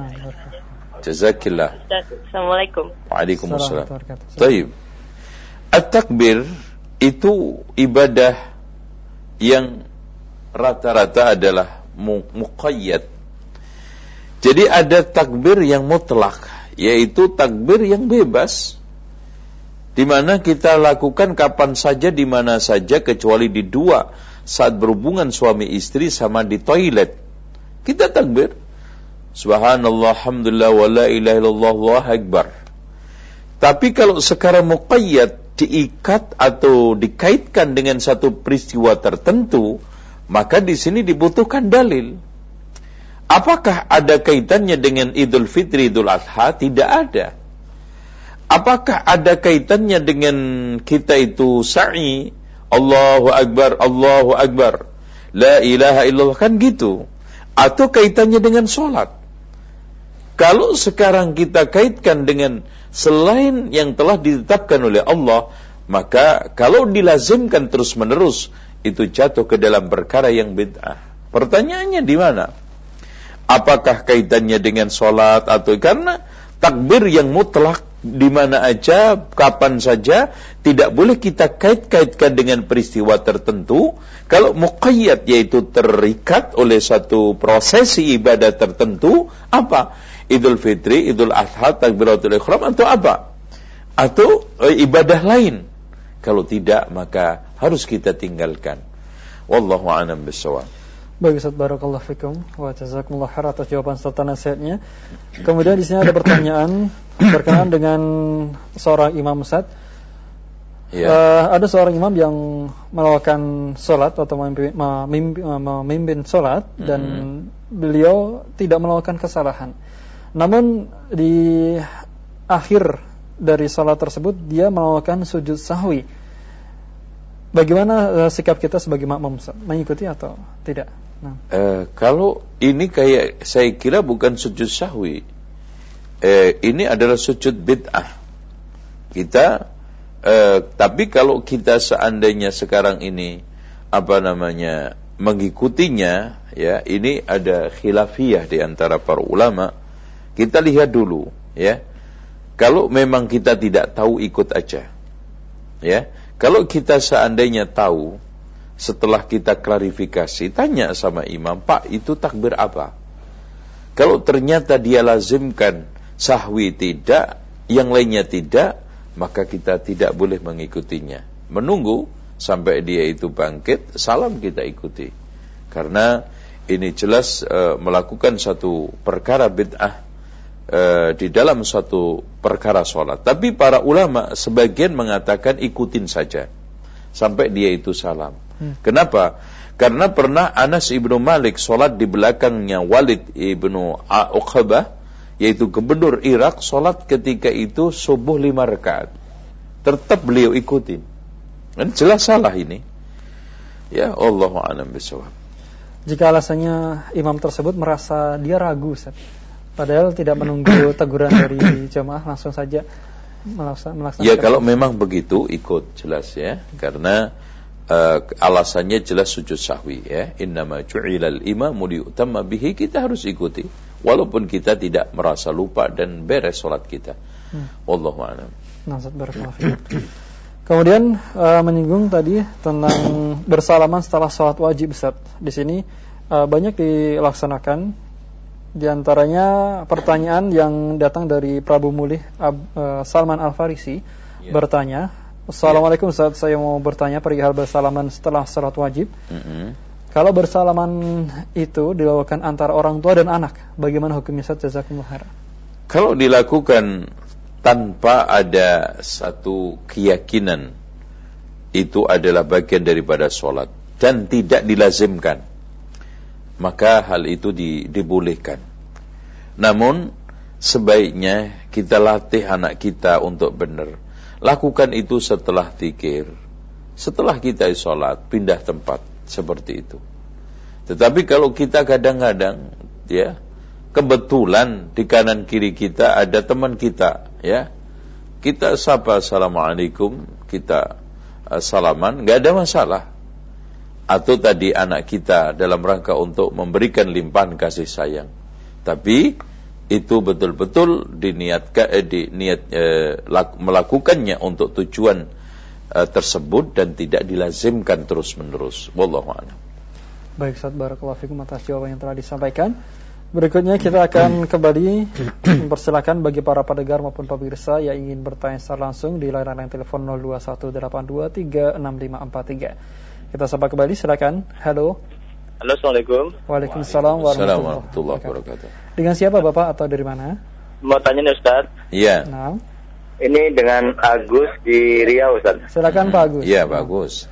Jazakillah. Assalamualaikum. Waalaikumsalam. Baik. At-takbir itu ibadah yang rata-rata adalah muqayyad. Jadi ada takbir yang mutlak, yaitu takbir yang bebas, di mana kita lakukan kapan saja, di mana saja, kecuali di dua saat berhubungan suami istri sama di toilet. Kita takbir. Subhanallah, alhamdulillah, wa la ilaha illallah, Allahu akbar. Tapi kalau sekarang muqayyad, diikat atau dikaitkan dengan satu peristiwa tertentu, maka di sini dibutuhkan dalil. Apakah ada kaitannya dengan Idul Fitri, Idul Adha? Tidak ada. Apakah ada kaitannya dengan kita itu sa'i, Allahu akbar, Allahu akbar, la ilaha illallah, kan gitu? Atau kaitannya dengan sholat? Kalau sekarang kita kaitkan dengan selain yang telah ditetapkan oleh Allah, maka kalau dilazimkan terus-menerus, itu jatuh ke dalam perkara yang bid'ah. Pertanyaannya di mana? Apakah kaitannya dengan sholat? Atau karena takbir yang mutlak, di mana aja, kapan saja, tidak boleh kita kait-kaitkan dengan peristiwa tertentu. Kalau muqayyad, yaitu terikat oleh satu prosesi ibadah tertentu, apa? Idul Fitri, Idul Adha, Takbiratul Ihram, atau apa? Atau ibadah lain. Kalau tidak, maka harus kita tinggalkan. Wallahu a'lam bishawab. Baik Ustaz, barakallahu fikum wa jazakumullah khair atas jawaban serta nasihatnya. Kemudian di sini ada pertanyaan berkenaan dengan seorang imam, Ustaz. Ada seorang imam yang melakukan sholat atau memimpin sholat, dan beliau tidak melakukan kesalahan. Namun di akhir dari sholat tersebut dia melakukan sujud sahwi. Bagaimana sikap kita sebagai makmum, mengikuti atau tidak? Kalau ini kayak, saya kira bukan sujud sahwi. Ini adalah sujud bid'ah. Kita tapi kalau kita seandainya sekarang ini mengikutinya, ya, ini ada khilafiyah di antara para ulama. Kita lihat dulu, ya. Kalau memang kita tidak tahu, ikut aja. Ya. Kalau kita seandainya tahu, setelah kita klarifikasi, tanya sama imam, Pak, itu takbir apa? Kalau ternyata dia lazimkan sahwi tidak, yang lainnya tidak, maka kita tidak boleh mengikutinya. Menunggu sampai dia itu bangkit, salam kita ikuti. Karena ini jelas melakukan satu perkara bid'ah di dalam suatu perkara sholat. Tapi para ulama sebagian mengatakan ikutin saja sampai dia itu salam. Kenapa? Karena pernah Anas ibnu Malik sholat di belakangnya Walid ibnu Uqbah, yaitu gubernur Irak, sholat ketika itu subuh 5 rakaat. Tetap beliau ikutin. Dan jelas salah ini. Ya, Allahu a'lam bishawab. Jika alasannya imam tersebut merasa dia ragu, Ustaz, padahal tidak menunggu teguran dari jamaah, langsung saja melaksanakan. Ya, kalau memang begitu, ikut, jelas ya. Karena alasannya jelas sujud sahwi, ya. Innama ju'ilal imamu liyutamma bihi, kita harus ikuti walaupun kita tidak merasa lupa dan beres salat kita. Wallahu a'lam. Kemudian menyinggung tadi tentang bersalaman setelah salat wajib, Ustaz. Di sini banyak dilaksanakan. Di antaranya pertanyaan yang datang dari Prabu Mulih Salman Al-Farisi, bertanya, Assalamualaikum Ustaz, saya mau bertanya perihal bersalaman setelah salat wajib. Kalau bersalaman itu dilakukan antara orang tua dan anak, bagaimana hukumnya, Ustaz? Jazakumullah khair. Kalau dilakukan tanpa ada satu keyakinan itu adalah bagian daripada sholat dan tidak dilazimkan, maka hal itu dibolehkan. Namun sebaiknya kita latih anak kita untuk benar. Lakukan itu setelah zikir, setelah kita sholat, pindah tempat, seperti itu. Tetapi kalau kita kadang-kadang, ya, kebetulan di kanan kiri kita ada teman kita, ya, kita sapa assalamualaikum, kita salaman, nggak ada masalah. atau tadi anak kita dalam rangka untuk memberikan limpahan kasih sayang. Tapi itu betul-betul melakukannya untuk tujuan tersebut dan tidak dilazimkan terus-menerus. Wallahu a'lam. Baik, Ustaz, barakallahu fikum atas jawaban yang telah disampaikan. Berikutnya kita akan kembali mempersilakan bagi para pendengar maupun pemirsa yang ingin bertanya secara langsung di layanan telepon 0218236543. Kita sapa kembali, silakan. Halo. Halo, assalamualaikum. Waalaikumsalam warahmatullahi wabarakatuh. Dengan siapa Bapak atau dari mana? Mau tanya nih Ustaz. Iya. Nah. Ini dengan Agus di Riau Ustaz. Silakan Pak Agus. Iya, Pak Agus.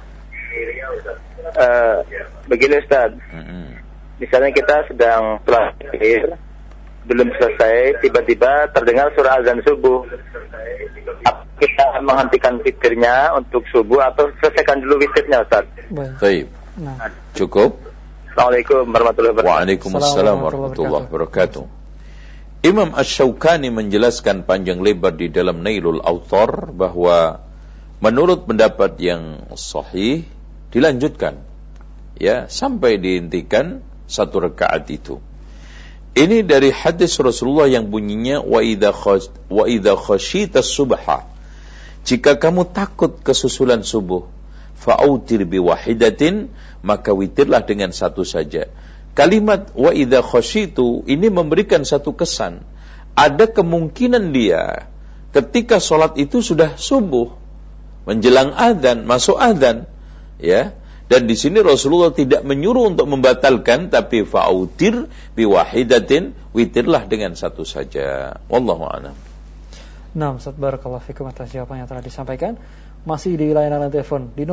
Begini Ustaz. Misalnya kita sedang sholat akhir, belum selesai, tiba-tiba terdengar surah azan subuh. Kita menghentikan witirnya untuk subuh atau selesaikan dulu witirnya Ustaz? Baik. Nah. Cukup. Assalamualaikum warahmatullahi wabarakatuh. Waalaikumsalam warahmatullahi wabarakatuh. Imam Asy-Syaukani menjelaskan panjang lebar di dalam Nailul Awtar bahwa menurut pendapat yang sahih dilanjutkan ya sampai dihentikan satu rakaat itu. Ini dari hadis Rasulullah yang bunyinya wa idza khasyita subha, jika kamu takut kesusulan subuh, fa'autir bi wahidatin, maka witirlah dengan satu saja. Kalimat wa idza khasyitu ini memberikan satu kesan. Ada kemungkinan dia ketika sholat itu sudah subuh, menjelang adzan, masuk adzan, ya. Dan di sini Rasulullah tidak menyuruh untuk membatalkan, tapi fa'autir biwahidatin, witirlah dengan satu saja. Wallahu a'lam. Nah, Ustaz, barakallahu fikum atas jawaban yang telah disampaikan. Masih di layanan telepon di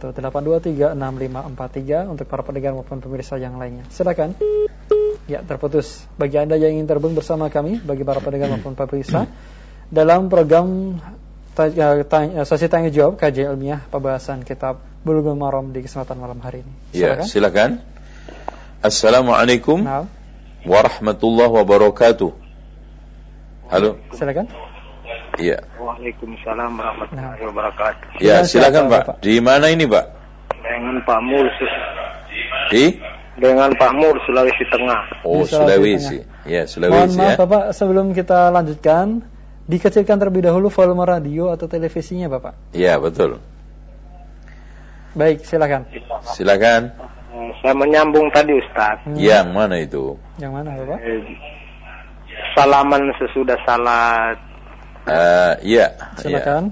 0218236543 untuk para pendengar maupun pemirsa yang lainnya. Silakan. Ya, terputus. Bagi Anda yang ingin terhubung bersama kami, bagi para pendengar maupun pemirsa dalam program sesi tanya jawab kajian ilmiah pembahasan kitab Bulughul Maram di kesempatan malam hari ini. Silakan. Ya, silakan. Assalamualaikum warahmatullahi wabarakatuh. Halo. Silakan. Iya. Waalaikumsalam warahmatullahi wabarakatuh. Ya, silakan Pak. Di mana ini, Pak? Dengan Pak Mur. Dengan Pak Mur, Sulawesi Tengah. Oh, Sulawesi. Ya, Sulawesi. Mohon maaf, Bapak, sebelum kita lanjutkan, dikecilkan terlebih dahulu volume radio atau televisinya, Bapak. Iya, betul. Baik, silakan. Silakan. Saya menyambung tadi, Ustaz. Yang mana itu? Yang mana, Bapak? Salaman sesudah salat. Iya. Silakan.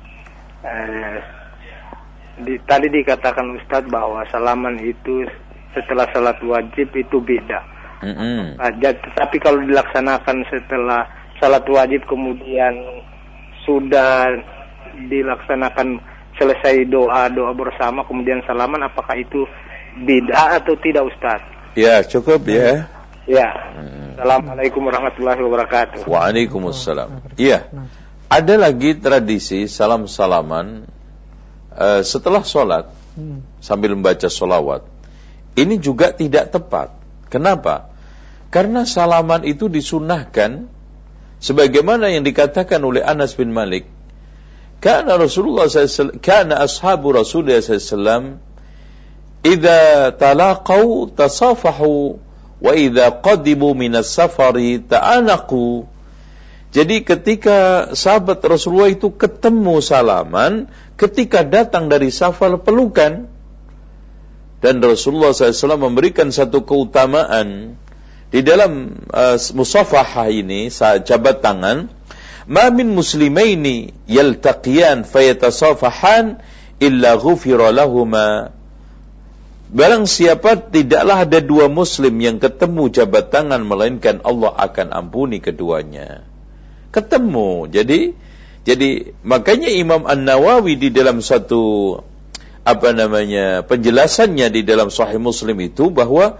Tadi dikatakan Ustaz bahwa salaman itu setelah salat wajib itu beda. Tapi kalau dilaksanakan setelah salat wajib kemudian sudah dilaksanakan selesai doa bersama kemudian salaman, apakah itu bid'ah atau tidak Ustaz? Ya, cukup ya. Ya. Assalamualaikum warahmatullahi wabarakatuh. Waalaikumsalam. Iya. Ada lagi tradisi salam-salaman setelah sholat sambil membaca sholawat. Ini juga tidak tepat. Kenapa? Karena salaman itu disunnahkan sebagaimana yang dikatakan oleh Anas bin Malik. Kana Rasulullah SAW, kana ashabu Rasulullah SAW, idza talaqau tasafahu wa idza qadimu minas safari ta'anaqu. Jadi ketika sahabat Rasulullah itu ketemu salaman, ketika datang dari safar pelukan. Dan Rasulullah SAW memberikan satu keutamaan di dalam musafahah ini, jabat tangan. Ma min muslimaini yaltaqiyan fayatasafahan illa ghufira lahuma. Barang siapa tidaklah ada dua muslim yang ketemu jabat tangan melainkan Allah akan ampuni keduanya. Ketemu. Jadi makanya Imam An-Nawawi di dalam satu penjelasannya di dalam Sahih Muslim itu bahwa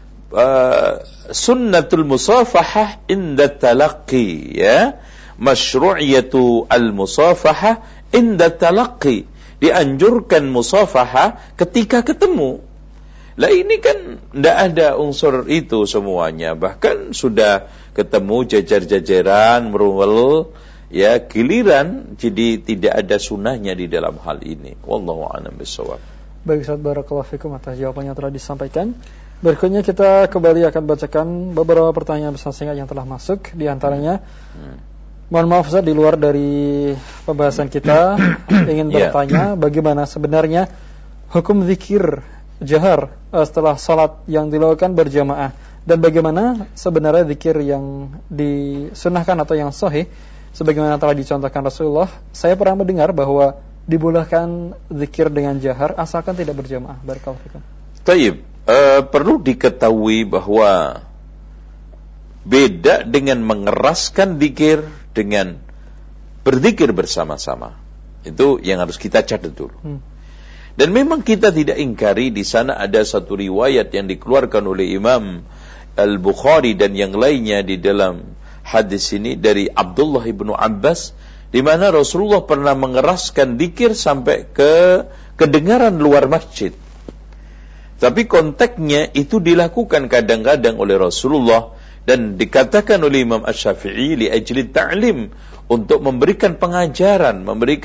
sunnatul musafahah inda talaqqi, ya, masyru'iyatu al-musafahah inda talaqqi, dianjurkan musafahah ketika ketemu. Lah ini kan tidak ada unsur itu semuanya, bahkan sudah ketemu jajar-jajaran merumel, ya, giliran, jadi tidak ada sunnahnya di dalam hal ini. Wallahu a'lam bishawab. Baik Ustaz, barakallahu fikum atas jawabannya telah disampaikan. Berikutnya kita kembali akan bacakan beberapa pertanyaan pesan singkat yang telah masuk. Di antaranya, mohon maaf Ustaz, di luar dari pembahasan kita ingin bertanya bagaimana sebenarnya hukum zikir jahar setelah salat yang dilakukan berjamaah, dan bagaimana sebenarnya zikir yang disunnahkan atau yang sahih sebagaimana telah dicontohkan Rasulullah. Saya pernah mendengar bahwa dibolehkan zikir dengan jahar asalkan tidak berjamaah. Barakallahu fikum. Taib. Perlu diketahui bahwa beda dengan mengeraskan zikir dengan berzikir bersama-sama. Itu yang harus kita catat dulu. Dan memang kita tidak ingkari di sana ada satu riwayat yang dikeluarkan oleh Imam Al-Bukhari dan yang lainnya di dalam hadis ini dari Abdullah ibnu Abbas, di mana Rasulullah pernah mengeraskan zikir sampai ke kedengaran luar masjid. Tapi konteksnya itu dilakukan kadang-kadang oleh Rasulullah dan dikatakan oleh Imam Asy-Syafi'i li ajli ta'lim, untuk memberikan pengajaran,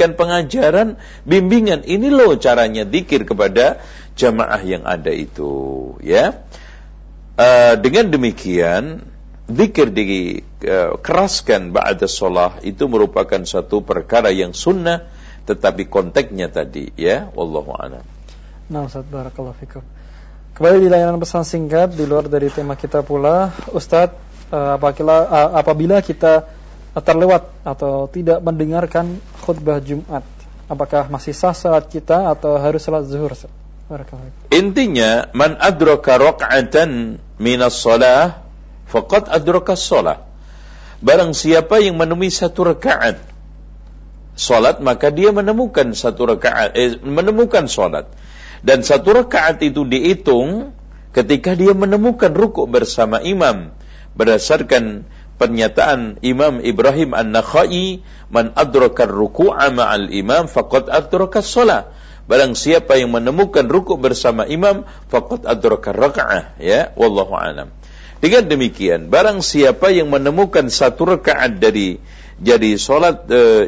bimbingan. Ini loh caranya zikir kepada jamaah yang ada itu, ya. Dengan demikian zikir dikeraskan ba'da shalah itu merupakan satu perkara yang sunnah, tetapi konteksnya tadi, ya, wallahu a'lam. Nah, Ustaz, barakallahu fikum. Kembali di layanan pesan singkat di luar dari tema kita pula, Ustaz, apabila kita terlewat atau tidak mendengarkan khutbah Jumat, apakah masih sah salat kita atau harus salat zuhur? Barakallahu fikum. Intinya, man adraka rak'atan minas shalah faqad adraka shalah. Barang siapa yang menemui satu rakaat salat, maka dia menemukan menemukan salat. Dan satu rakaat itu dihitung ketika dia menemukan rukuk bersama imam. Berdasarkan pernyataan Imam Ibrahim An-Nakhai, man adraka ar-ruku'a ma'al imam faqad adraka as-shalah. Barang siapa yang menemukan rukuk bersama imam faqad adraka ar-raka'ah, ya, wallahu a'lam. Dengan demikian, barang siapa yang menemukan satu rakaat jadi solat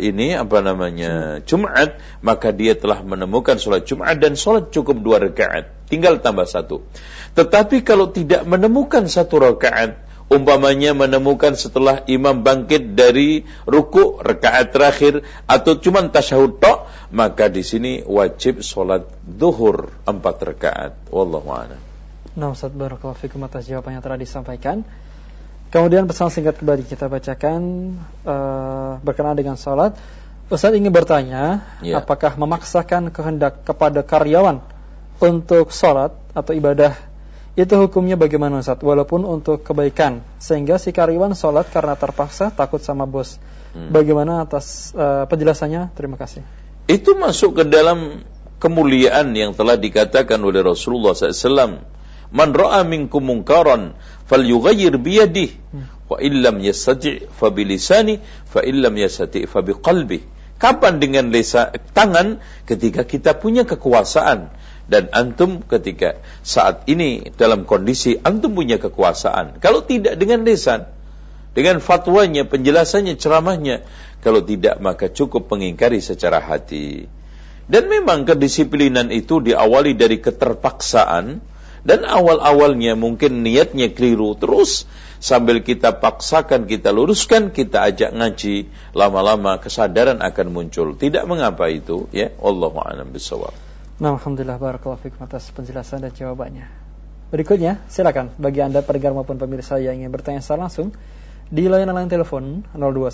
Jumat, maka dia telah menemukan solat Jumat, dan solat cukup 2 rakaat, tinggal tambah 1. Tetapi kalau tidak menemukan 1 rakaat, umpamanya menemukan setelah imam bangkit dari ruku rakaat terakhir atau cuma tasyahud tok, maka di sini wajib solat zuhur 4 rakaat, wallahu a'lam. Nah, Ustaz, barakallahu fikum atas jawabannya telah disampaikan. Kemudian pesan singkat kembali kita bacakan berkenaan dengan salat. Ustaz ingin bertanya, apakah memaksakan kehendak kepada karyawan untuk salat atau ibadah itu hukumnya bagaimana, Ustaz? Walaupun untuk kebaikan, sehingga si karyawan salat karena terpaksa takut sama bos. Bagaimana atas penjelasannya? Terima kasih. Itu masuk ke dalam kemuliaan yang telah dikatakan oleh Rasulullah SAW. Man ra'a minkum munkaran falyughayyir biyadihi wa illam yastati' fa bilisani fa illam yastati' fa biqalbi. Kapan dengan tangan? Ketika kita punya kekuasaan, dan antum ketika saat ini dalam kondisi antum punya kekuasaan. Kalau tidak dengan lisan, dengan fatwanya, penjelasannya, ceramahnya. Kalau tidak, maka cukup mengingkari secara hati. Dan memang kedisiplinan itu diawali dari keterpaksaan. Dan awal-awalnya mungkin niatnya keliru, terus sambil kita paksakan, kita luruskan, kita ajak ngaji, lama-lama kesadaran akan muncul. Tidak mengapa itu, ya. Wallahu a'lam bishawab. Nah, alhamdulillah, barakallahu fikum atas penjelasan dan jawabannya. Berikutnya, silakan bagi Anda pendengar maupun pemirsa yang ingin bertanya secara langsung di layanan line telepon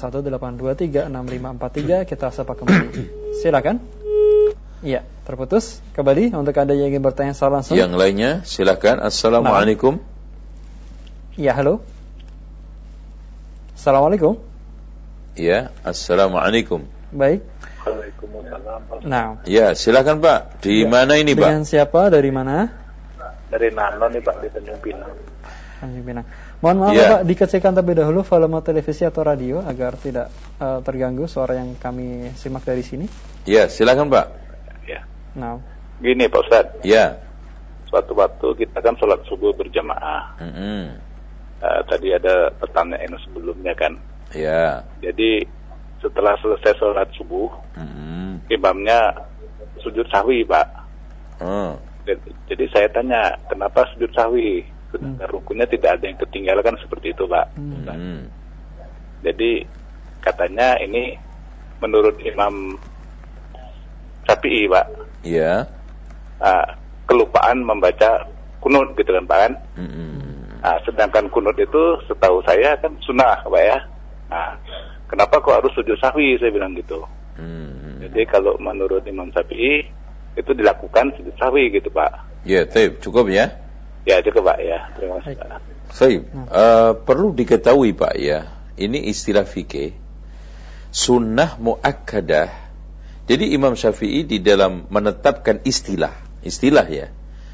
0218236543, kita sapa kembali. Silakan. Iya, terputus. Kembali untuk Anda yang ingin bertanya secara langsung. Yang lainnya, silakan. Assalamualaikum. Iya, halo. Assalamualaikum. Iya, assalamualaikum. Baik. Waalaikumsalam. Nah. Ya, silakan Pak. Di mana ini, Pak? Dengan siapa? Dari mana? Dari Nano nih, Pak, di Tanjung Pinang. Tanjung Pinang. Mohon maaf, Pak, dikecilkan terlebih dahulu volume televisi atau radio agar tidak terganggu suara yang kami simak dari sini. Ya, silakan Pak. Ya. Nah. Gini Pak Ustadz. Ya. Suatu waktu kita kan sholat subuh berjamaah. Tadi ada pertanyaan sebelumnya kan. Ya. Jadi setelah selesai sholat subuh, imamnya sujud sahwi Pak. Jadi saya tanya, kenapa sujud sahwi? Sedangkan rukunnya tidak ada yang ketinggalan, seperti itu, Pak. Jadi katanya ini menurut Imam Syafi'i, Pak. Iya. Kelupaan membaca kunut gitu kan, Pak kan? Sedangkan kunut itu setahu saya kan sunnah, Pak ya. Kenapa kok harus sujud sahwi? Saya bilang gitu. Jadi kalau menurut Imam Syafi'i itu dilakukan sujud sahwi gitu, Pak. Ya, cukup ya? Ya, cukup, Pak ya. Terima kasih, Pak. Perlu diketahui, Pak ya, ini istilah fikih sunnah muakkadah. Jadi Imam Syafi'i di dalam menetapkan istilah ya.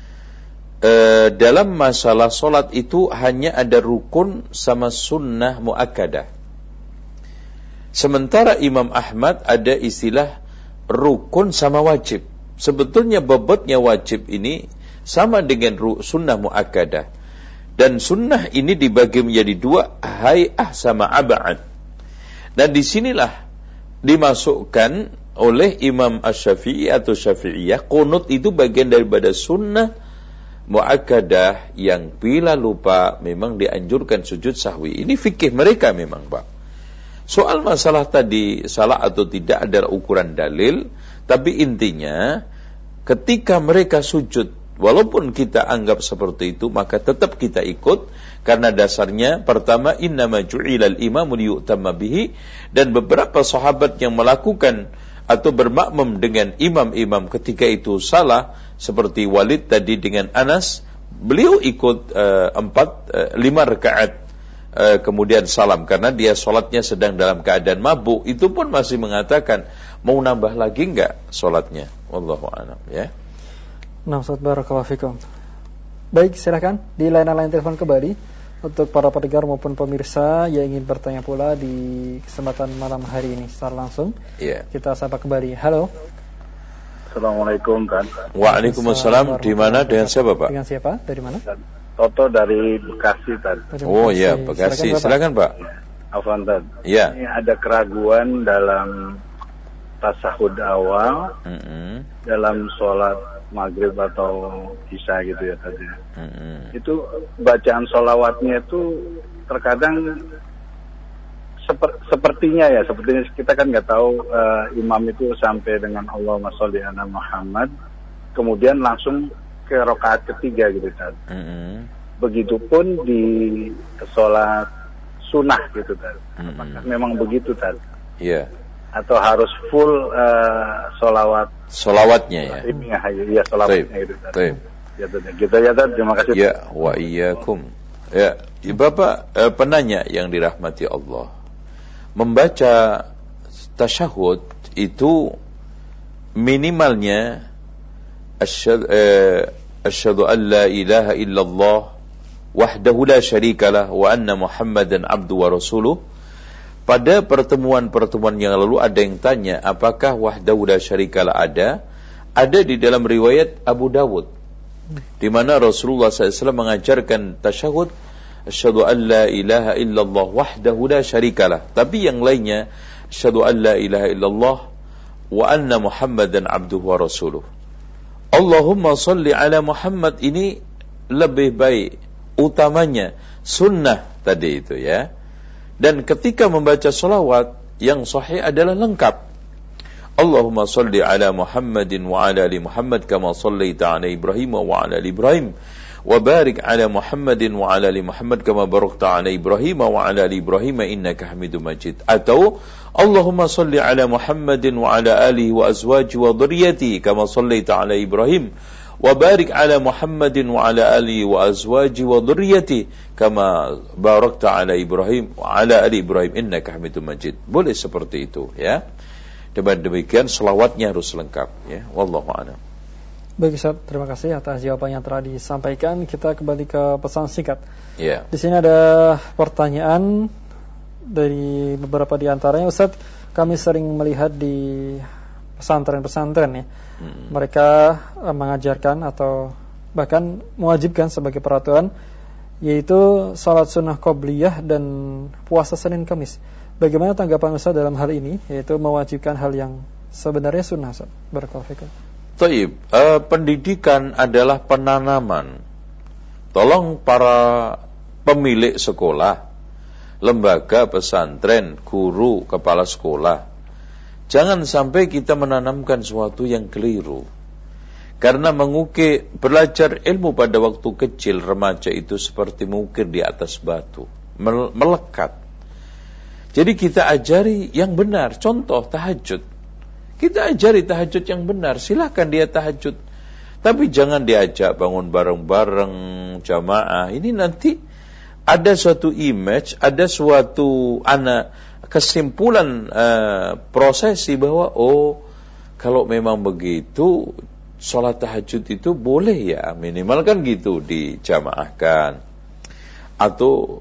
Dalam masalah solat itu hanya ada rukun sama sunnah muakkadah. Sementara Imam Ahmad ada istilah rukun sama wajib. Sebetulnya bobotnya wajib ini sama dengan sunnah muakkadah. Dan sunnah ini dibagi menjadi dua, hay'ah sama ab'ad. Dan disinilah dimasukkan oleh Imam Asy-Syafi'i atau Syafi'iyah, qunut itu bagian daripada sunnah muakkadah yang bila lupa memang dianjurkan sujud sahwi. Ini fikih mereka memang, Pak. Soal masalah tadi salah atau tidak adalah ukuran dalil, tapi intinya ketika mereka sujud, walaupun kita anggap seperti itu, maka tetap kita ikut, karena dasarnya pertama innama ju'ilal imamu liyu'tamma bihi, dan beberapa sahabat yang melakukan atau bermakmum dengan imam-imam ketika itu salah, seperti Walid tadi dengan Anas, beliau ikut 5 rakaat kemudian salam karena dia sholatnya sedang dalam keadaan mabuk. Itu pun masih mengatakan mau nambah lagi enggak sholatnya. Wallahu a'lam ya. Nah, Ustaz, barakallahu fikum. Baik, silakan di layanan telepon kembali untuk para pendengar maupun pemirsa yang ingin bertanya pula di kesempatan malam hari ini secara langsung. Kita sapa kembali. Halo. Assalamualaikum, kan. Waalaikumsalam. Di mana, dengan siapa, Pak? Dengan siapa? Dari mana? Toto dari Bekasi, Tan. Oh iya, Bekasi. Silakan, Pak. Afwan, Tan. Iya. Ini ada keraguan dalam tasahud awal, dalam sholat maghrib atau isya gitu ya tadi. Itu bacaan sholawatnya itu terkadang sepertinya kita kan nggak tahu imam itu sampai dengan Allahumma sholli ala Muhammad, kemudian langsung ke rakaat ketiga gitu kan. Begitupun di sholat sunnah gitu kan. Apakah memang begitu kan? Iya. Atau harus full solawatnya ya? Iya, solawatnya itu kan. Gitu ya, terima kasih. Ya, wa iyyakum. Ya, Bapak penanya yang dirahmati Allah, membaca tasyahud itu minimalnya asyhadu an la ilaha illallah wahdahu la syarikalah wa anna Muhammadan abdu wa rasuluh. Pada pertemuan-pertemuan yang lalu ada yang tanya, apakah wahdahu la syarikalah ada di dalam riwayat Abu Dawud, di mana Rasulullah SAW mengajarkan tasyahud asyhadu an la ilaha illallah wahdahu la syarikalah. Tapi yang lainnya asyhadu an la ilaha illallah wa anna Muhammadan abduhu wa rasuluh. Allahumma shalli ala Muhammad ini lebih baik, utamanya sunnah tadi itu ya. Dan ketika membaca salawat yang sahih adalah lengkap. Allahumma shalli ala Muhammadin wa ala ali Muhammad kama shallaita ala Ibrahim wa ala ali Ibrahim wa barik ala Muhammadin wa ala ali Muhammad kama barakta ala Ibrahim wa ala ali Ibrahim innaka Hamidum Majid. Atau Allahumma shalli ala Muhammadin wa ala alihi wa azwaji wa dhurriyyati kama shallaita ala Ibrahim wa barik ala Muhammadin wa ala alihi wa azwaji wa dhurriyyati kama barakta ala Ibrahim wa ala ali Ibrahim innaka Hamidum Majid. Boleh seperti itu ya. Demikian selawatnya harus lengkap ya. Wallahu a'lam. Baik, Ustaz, terima kasih atas jawaban yang telah disampaikan. Kita kembali ke pesan singkat. Ya. Di sini ada pertanyaan dari beberapa di antaranya. Ustaz, kami sering melihat di pesantren-pesantren ya. Mereka mengajarkan atau bahkan mewajibkan sebagai peraturan, yaitu salat sunnah qobliyah dan puasa Senin Kamis. Bagaimana tanggapan Ustaz dalam hal ini, yaitu mewajibkan hal yang sebenarnya sunnah, Ustaz? Barakallahu fikum. Taib, pendidikan adalah penanaman. Tolong para pemilik sekolah, lembaga pesantren, guru, kepala sekolah, jangan sampai kita menanamkan sesuatu yang keliru. Karena belajar ilmu pada waktu kecil, remaja itu seperti mengukir di atas batu, melekat. Jadi kita ajari yang benar. Contoh tahajud. Kita ajari tahajud yang benar, silakan dia tahajud. Tapi jangan diajak bangun bareng-bareng jamaah. Ini nanti ada suatu image, ada suatu kesimpulan prosesi bahwa kalau memang begitu sholat tahajud itu boleh ya, minimal kan gitu dijamaahkan. Atau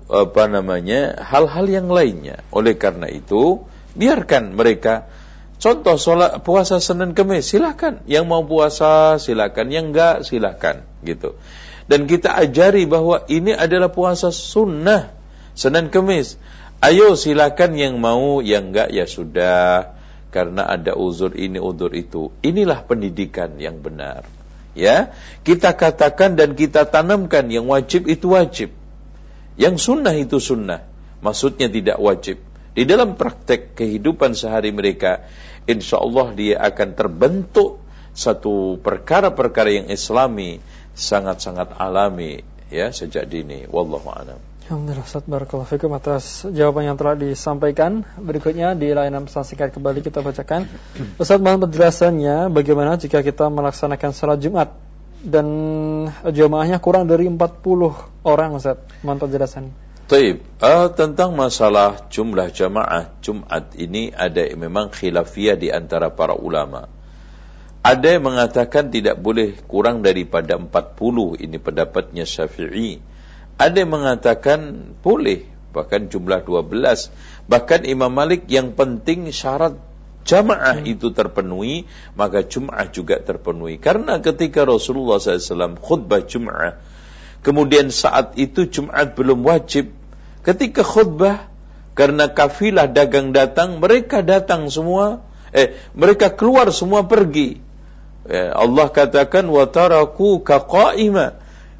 hal-hal yang lainnya. Oleh karena itu, biarkan mereka. Contoh puasa Senin Kemis, silakan. Yang mau puasa silakan, yang enggak silakan, gitu. Dan kita ajari bahwa ini adalah puasa sunnah Senin Kemis. Ayo silakan yang mau, yang enggak ya sudah. Karena ada uzur ini, uzur itu. Inilah pendidikan yang benar. Ya, kita katakan dan kita tanamkan yang wajib itu wajib. Yang sunnah itu sunnah. Maksudnya tidak wajib. Di dalam praktek kehidupan sehari mereka, insya Allah dia akan terbentuk satu perkara-perkara yang islami, sangat-sangat alami, ya, sejak dini. Wallahu a'lam. Alhamdulillah, Ustaz, barakallahu fikum atas jawaban yang telah disampaikan. Berikutnya di layanan pesan singkat kembali kita bacakan. Ustaz, mohon penjelasannya bagaimana jika kita melaksanakan salat Jumat dan jamaahnya kurang dari 40 orang, Ustaz. Mohon penjelasannya. Taib, tentang masalah jumlah jamaah Jumat ini ada memang khilafiyah di antara para ulama. Ada yang mengatakan tidak boleh kurang daripada 40, ini pendapatnya Syafi'i. Ada yang mengatakan boleh, bahkan jumlah 12. Bahkan Imam Malik yang penting syarat jamaah itu terpenuhi, maka Jum'ah juga terpenuhi. Karena ketika Rasulullah SAW khutbah Jum'ah, kemudian saat itu Jumat belum wajib. Ketika khutbah, karena kafilah dagang datang, mereka datang semua, mereka keluar semua pergi. Allah katakan, وَتَرَكُوا كَقَائِمًا.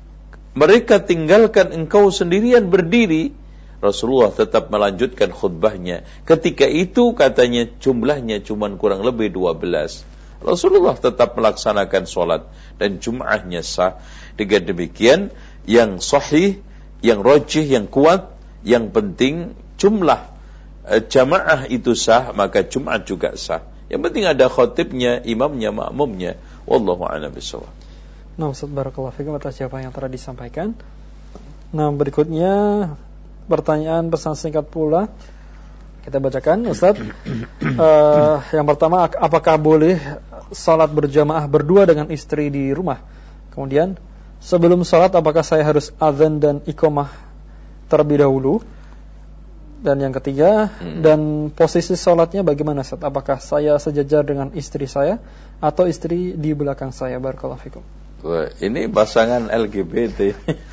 Mereka tinggalkan engkau sendirian berdiri. Rasulullah tetap melanjutkan khutbahnya. Ketika itu katanya jumlahnya cuma kurang lebih 12. Rasulullah tetap melaksanakan sholat dan Jum'ahnya sah. Dengan demikian, yang sahih, yang rajih, yang kuat, yang penting jumlah jamaah itu sah, maka Jumat juga sah. Yang penting ada khatibnya, imamnya, makmumnya. Wallahu a'lam bishawab. Nah, Ustaz, barakallahu fikum atas jawaban yang telah disampaikan. Nah, berikutnya pertanyaan pesan singkat pula kita bacakan, Ustaz. Yang pertama, apakah boleh salat berjamaah berdua dengan istri di rumah? Kemudian, sebelum salat apakah saya harus azan dan iqamah terlebih dahulu? Dan yang ketiga, dan posisi salatnya bagaimana, Ustaz? Apakah saya sejajar dengan istri saya atau istri di belakang saya? Barakallahu fikum. Wah, ini pasangan LGBT.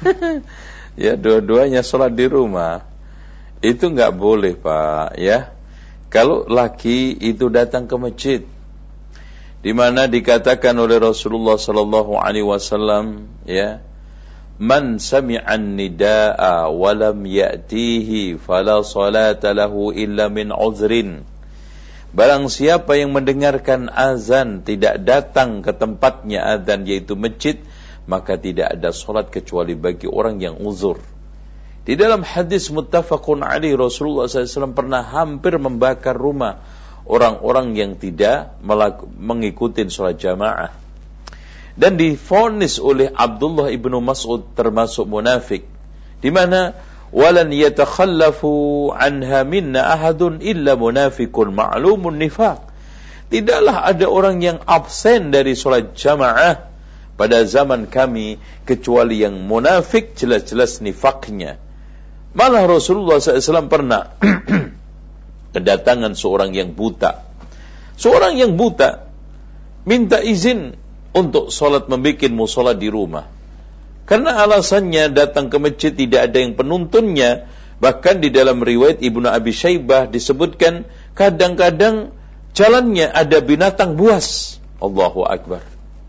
Ya, dua-duanya salat di rumah. Itu enggak boleh, Pak, ya. Kalau laki itu datang ke masjid, di mana dikatakan oleh Rasulullah sallallahu alaihi wasallam, ya, man sami'an nidaa wa lam ya'tihi fala salata lahu illa min uzrin. Barang siapa yang mendengarkan azan tidak datang ke tempatnya azan yaitu masjid, maka tidak ada salat kecuali bagi orang yang uzur. Di dalam hadis muttafaqun alaih, Rasulullah SAW pernah hampir membakar rumah orang-orang yang tidak mengikuti salat jamaah. Dan divonis oleh Abdullah ibnu Mas'ud termasuk munafik, di mana walan yatakhallafu anha minna ahadun illa munafikun ma'lumun nifaq. Tidaklah ada orang yang absen dari salat jamaah pada zaman kami kecuali yang munafik jelas-jelas nifaknya. Malah Rasulullah SAW pernah kedatangan seorang yang buta. Seorang yang buta minta izin untuk sholat membuat musola di rumah. Karena alasannya datang ke masjid tidak ada yang penuntunnya. Bahkan di dalam riwayat Ibnu Abi Syaibah disebutkan kadang-kadang jalannya ada binatang buas. Allahu Akbar.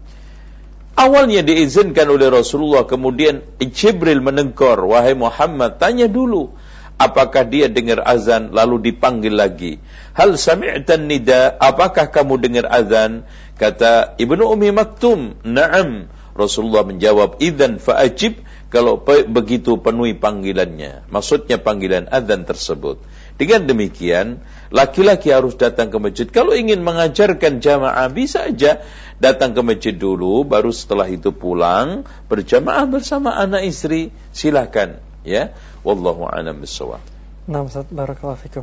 Awalnya diizinkan oleh Rasulullah, kemudian Jibril menegur, wahai Muhammad, tanya dulu, apakah dia dengar azan, lalu dipanggil lagi. Hal sami'tan nida, apakah kamu dengar azan? Kata Ibnu Ummi Maktum, na'am. Rasulullah menjawab, idzan fa'ajib, kalau begitu penuhi panggilannya. Maksudnya panggilan azan tersebut. Dengan demikian, laki-laki harus datang ke masjid. Kalau ingin mengajarkan jamaah, bisa aja datang ke masjid dulu, baru setelah itu pulang berjamaah bersama anak istri. Silakan, ya. Wallahu a'lam bishawab. Nah, Ustaz, barakallahu fikum.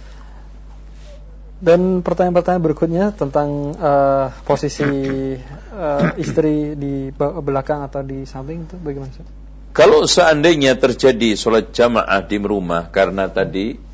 Dan pertanyaan-pertanyaan berikutnya tentang posisi istri di belakang atau di samping itu bagaimana, Ustaz? Kalau seandainya terjadi sholat jamaah di rumah karena tadi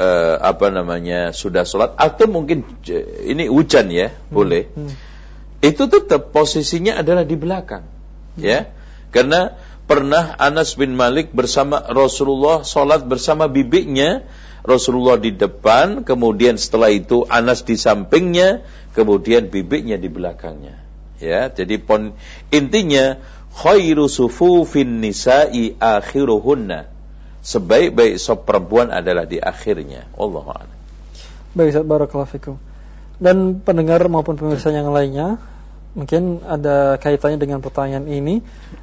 sudah sholat, atau mungkin ini hujan ya, boleh. Itu tetap posisinya adalah di belakang, ya. Karena pernah Anas bin Malik bersama Rasulullah sholat bersama bibinya, Rasulullah di depan, kemudian setelah itu Anas di sampingnya, kemudian bibinya di belakangnya. Ya, jadi intinya khairu sufufin nisa'i akhiruhunna. Sebaik-baik saf perempuan adalah di akhirnya. Wallahu a'lam. Baik, Ustaz, barakallahu fikum. Dan pendengar maupun pemirsa yang lainnya, mungkin ada kaitannya dengan pertanyaan ini.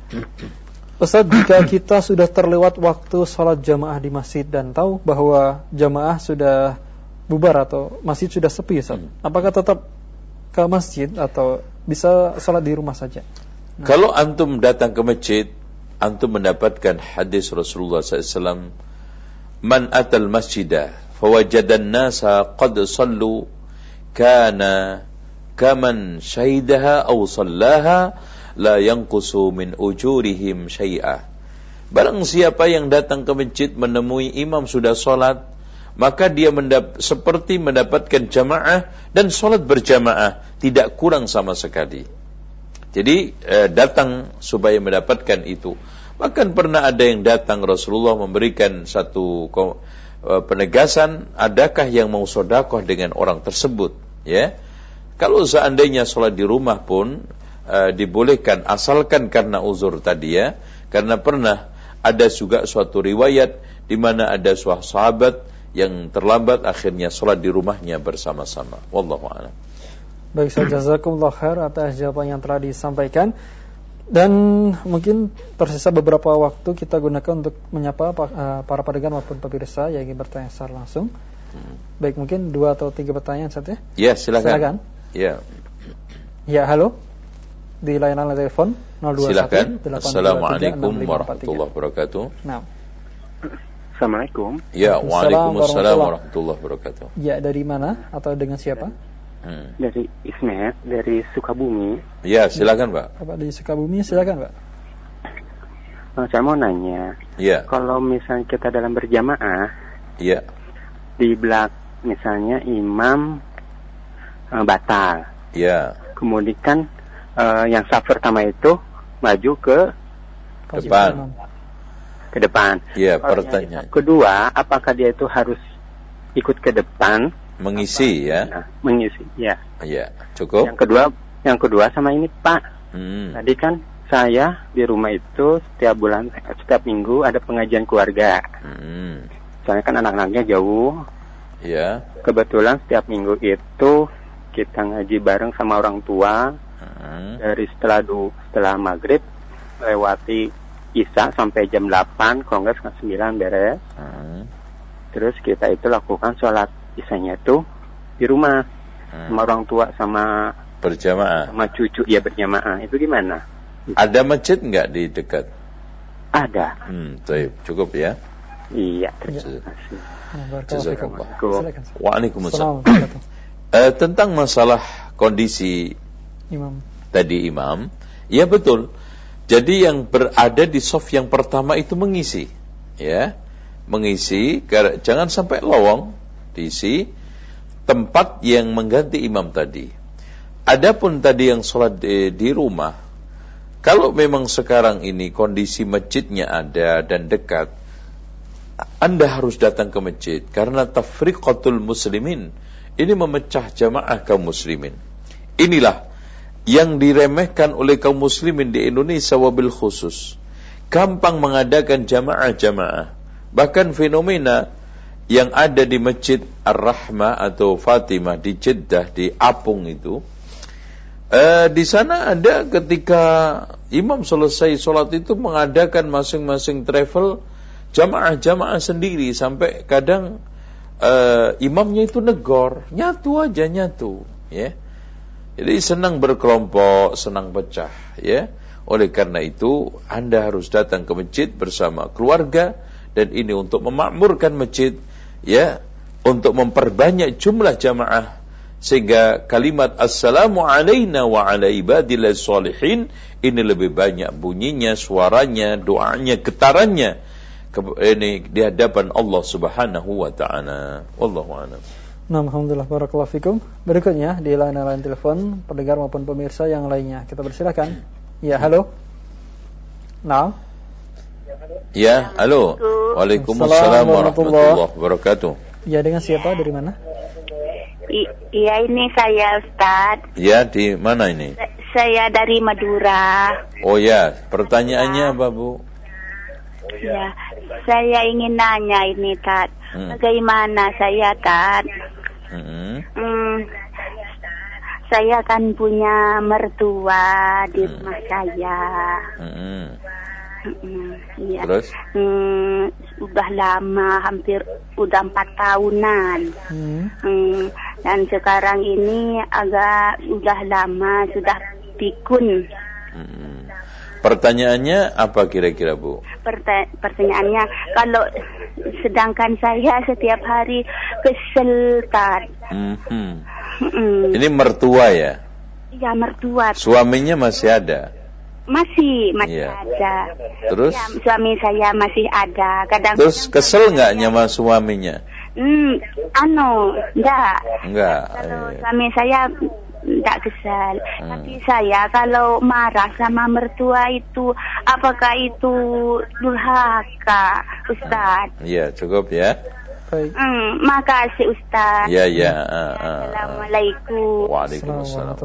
Ustaz, jika kita sudah terlewat waktu sholat jamaah di masjid dan tahu bahwa jamaah sudah bubar atau masjid sudah sepi, Ustaz, apakah tetap ke masjid atau bisa sholat di rumah saja? Nah. Kalau antum datang ke masjid, antum mendapatkan hadis Rasulullah SAW, man atal masjidah fawajadan nasa qad sallu kana kaman syahidaha aw sallaha la yanqusu min ujurihim syai'ah. Barang siapa yang datang ke masjid menemui imam sudah salat, maka dia seperti mendapatkan jamaah dan salat berjamaah, tidak kurang sama sekali. Jadi datang supaya mendapatkan itu. Bahkan pernah ada yang datang, Rasulullah memberikan satu penegasan, adakah yang mau sedekah dengan orang tersebut, ya. Kalau seandainya sholat di rumah pun dibolehkan, asalkan karena uzur tadi, ya. Karena pernah ada juga suatu riwayat di mana ada seorang sahabat yang terlambat, akhirnya sholat di rumahnya bersama-sama. Wallahu a'lam. Baik, jazakumullah khair atas jawaban yang telah disampaikan. Dan mungkin tersisa beberapa waktu kita gunakan untuk menyapa para pendengar maupun pemirsa yang ingin bertanya secara langsung. Baik, mungkin 2 atau 3 pertanyaan saja. Ya, silakan. Ya. Ya, halo. Di layanan telepon 021. Silakan. Assalamualaikum warahmatullahi wabarakatuh. Nah. Assalamualaikum. Ya, waalaikumsalam warahmatullahi wabarakatuh. Ya, dari mana atau dengan siapa? Dari Ismet, dari Sukabumi. Ya, silakan, Pak. Bapak di Sukabumi, silakan, Pak. Saya mau nanya. Ya. Kalau misalnya kita dalam berjamaah, ya. Di belakang misalnya imam batal. Ya. Kemudian kan yang saf pertama itu maju ke depan. Ke depan. Ya, pertanyaan. Kedua, apakah dia itu harus ikut ke depan? Mengisi, ya. Nah, mengisi, ya. Ya, cukup. Yang kedua sama ini, Pak. Tadi kan saya di rumah itu setiap minggu ada pengajian keluarga. Soalnya kan anak-anaknya jauh. Ya. Kebetulan setiap minggu itu kita ngaji bareng sama orang tua. Dari setelah maghrib lewati Isya sampai jam 8, kalau nggak setengah 9 beres. Terus kita itu lakukan sholat Isyanya itu di rumah sama orang tua, sama berjamaah, sama cucu, ya berjamaah. Itu gimana? Ada masjid nggak di dekat? Ada. Cukup ya. Iya, terima kasih. Waalaikumsalam. Tentang masalah kondisi imam, ya betul. Jadi yang berada di shaf yang pertama itu mengisi, ya, mengisi. Jangan sampai lowong, diisi tempat yang mengganti imam tadi. Adapun tadi yang sholat di rumah, kalau memang sekarang ini kondisi masjidnya ada dan dekat, Anda harus datang ke masjid, karena tafriqatul muslimin, ini memecah jamaah kaum muslimin. Inilah yang diremehkan oleh kaum muslimin di Indonesia wabil khusus. Gampang mengadakan jamaah-jamaah. Bahkan fenomena yang ada di Masjid Ar-Rahmah atau Fatimah di Jeddah, di Apung itu, di sana ada ketika imam selesai sholat itu mengadakan masing-masing travel jamaah-jamaah sendiri, sampai kadang imamnya itu negor, nyatu aja nyatu, ya. Jadi senang berkelompok, senang pecah, ya. Oleh karena itu Anda harus datang ke masjid bersama keluarga, dan ini untuk memakmurkan masjid, ya, untuk memperbanyak jumlah jamaah, sehingga kalimat assalamu alayna wa ala ibadillah sholihin ini lebih banyak bunyinya, suaranya, doanya, getarannya ini di hadapan Allah Subhanahu wa taala. Wallahu a'lam. Nah, alhamdulillah, barakallahu fikum. Berikutnya di line telepon pendengar maupun pemirsa yang lainnya, kita persilakan. Ya, halo. Nah. Ya, halo. Waalaikumsalam warahmatullahi wabarakatuh. Ya, dengan siapa, dari mana? Iya, ini saya, Ustaz. Ya, di mana ini? Saya dari Madura. Oh ya, pertanyaannya apa, Bu? Ya, saya ingin nanya ini, Tad. Bagaimana saya, Tad? Saya kan punya mertua di rumah saya. Iya. Terus? Udah lama, hampir udah 4 tahunan. Dan sekarang ini udah lama, sudah pikun. Pertanyaannya apa kira-kira, Bu? Pertanyaannya, kalau sedangkan saya setiap hari kesel, Tad. Ini mertua ya? Iya, mertua. Suaminya masih ada? Masih ada. Terus? Ya, suami saya masih ada. Terus kesel nggak sama suaminya? Enggak. Kalau suami saya enggak kesal. Tapi saya kalau marah sama mertua itu, apakah itu durhaka, Ustaz? Iya, cukup ya. Makasih, Ustaz. Ya. Assalamualaikum. Waalaikumsalam.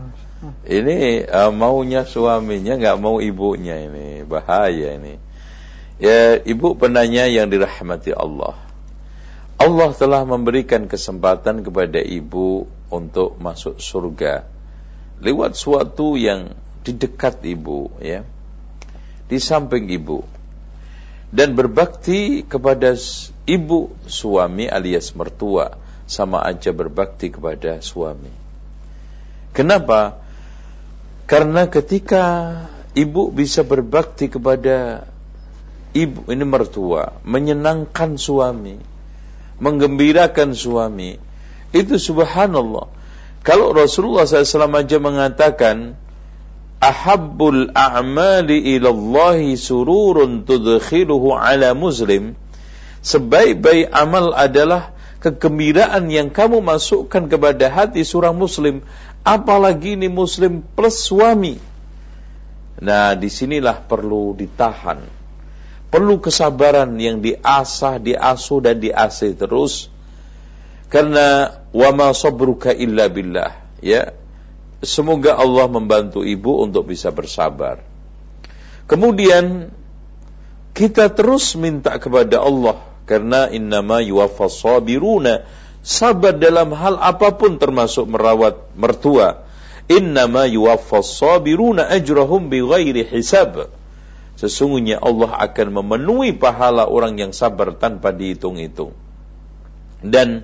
Ini maunya suaminya, nggak mau ibunya, ini bahaya ini. Ya, ibu penanya yang dirahmati Allah. Allah telah memberikan kesempatan kepada ibu untuk masuk surga lewat suatu yang di dekat ibu, ya, di samping ibu, dan berbakti kepada ibu suami alias mertua sama aja berbakti kepada suami. Kenapa? Karena ketika ibu bisa berbakti kepada ibu ini mertua, menyenangkan suami, menggembirakan suami, itu subhanallah. Kalau Rasulullah SAW aja mengatakan ahabbul a'mali ilallahi sururun tudkhiluhu ala muslim, sebaik-baik amal adalah kegembiraan yang kamu masukkan kepada hati seorang muslim, apalagi ini muslim plus suami. Nah, disinilah perlu ditahan, perlu kesabaran yang diasah, diasuh dan diasih terus. Karena wa ma sabruka illa billah, ya. Semoga Allah membantu ibu untuk bisa bersabar. Kemudian kita terus minta kepada Allah, karena innama yuwaffas sabiruna, sabar dalam hal apapun termasuk merawat mertua. Innama yuwaffas sabiruna ajrahum bighairi hisab. Sesungguhnya Allah akan memenuhi pahala orang yang sabar tanpa dihitung-hitung. Dan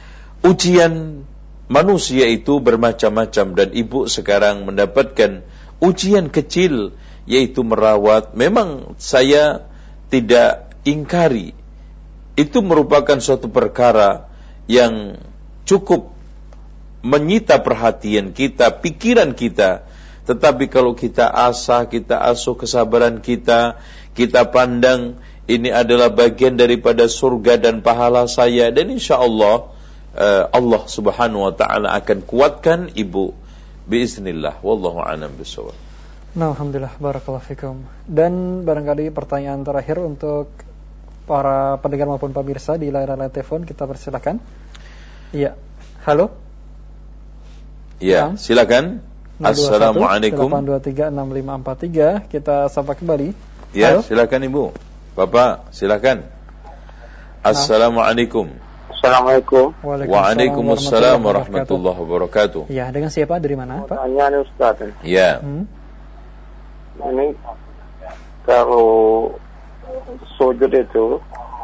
ujian manusia itu bermacam-macam, dan ibu sekarang mendapatkan ujian kecil, yaitu merawat. Memang saya tidak ingkari, itu merupakan suatu perkara yang cukup menyita perhatian kita, pikiran kita. Tetapi kalau kita asah, kita asuh kesabaran kita pandang ini adalah bagian daripada surga dan pahala saya, dan insya Allah Allah Subhanahu wa taala akan kuatkan ibu biiznillah. Wallahu a'lam bishawab. Nah, alhamdulillah, barakallahu fikum. Dan barangkali pertanyaan terakhir untuk para pendengar maupun pemirsa di layar telepon, kita persilakan. Iya. Halo? Iya, silakan. Assalamualaikum. 8236543. Kita sapa kembali. Ya, halo? Silakan Ibu. Bapak, silakan. Assalamualaikum. Assalamualaikum. Waalaikumsalam warahmatullahi wabarakatuh. Ya, dengan siapa? Dari mana, Pak? Tanya nih Ustaz. Ya. Ini kalau sujud itu,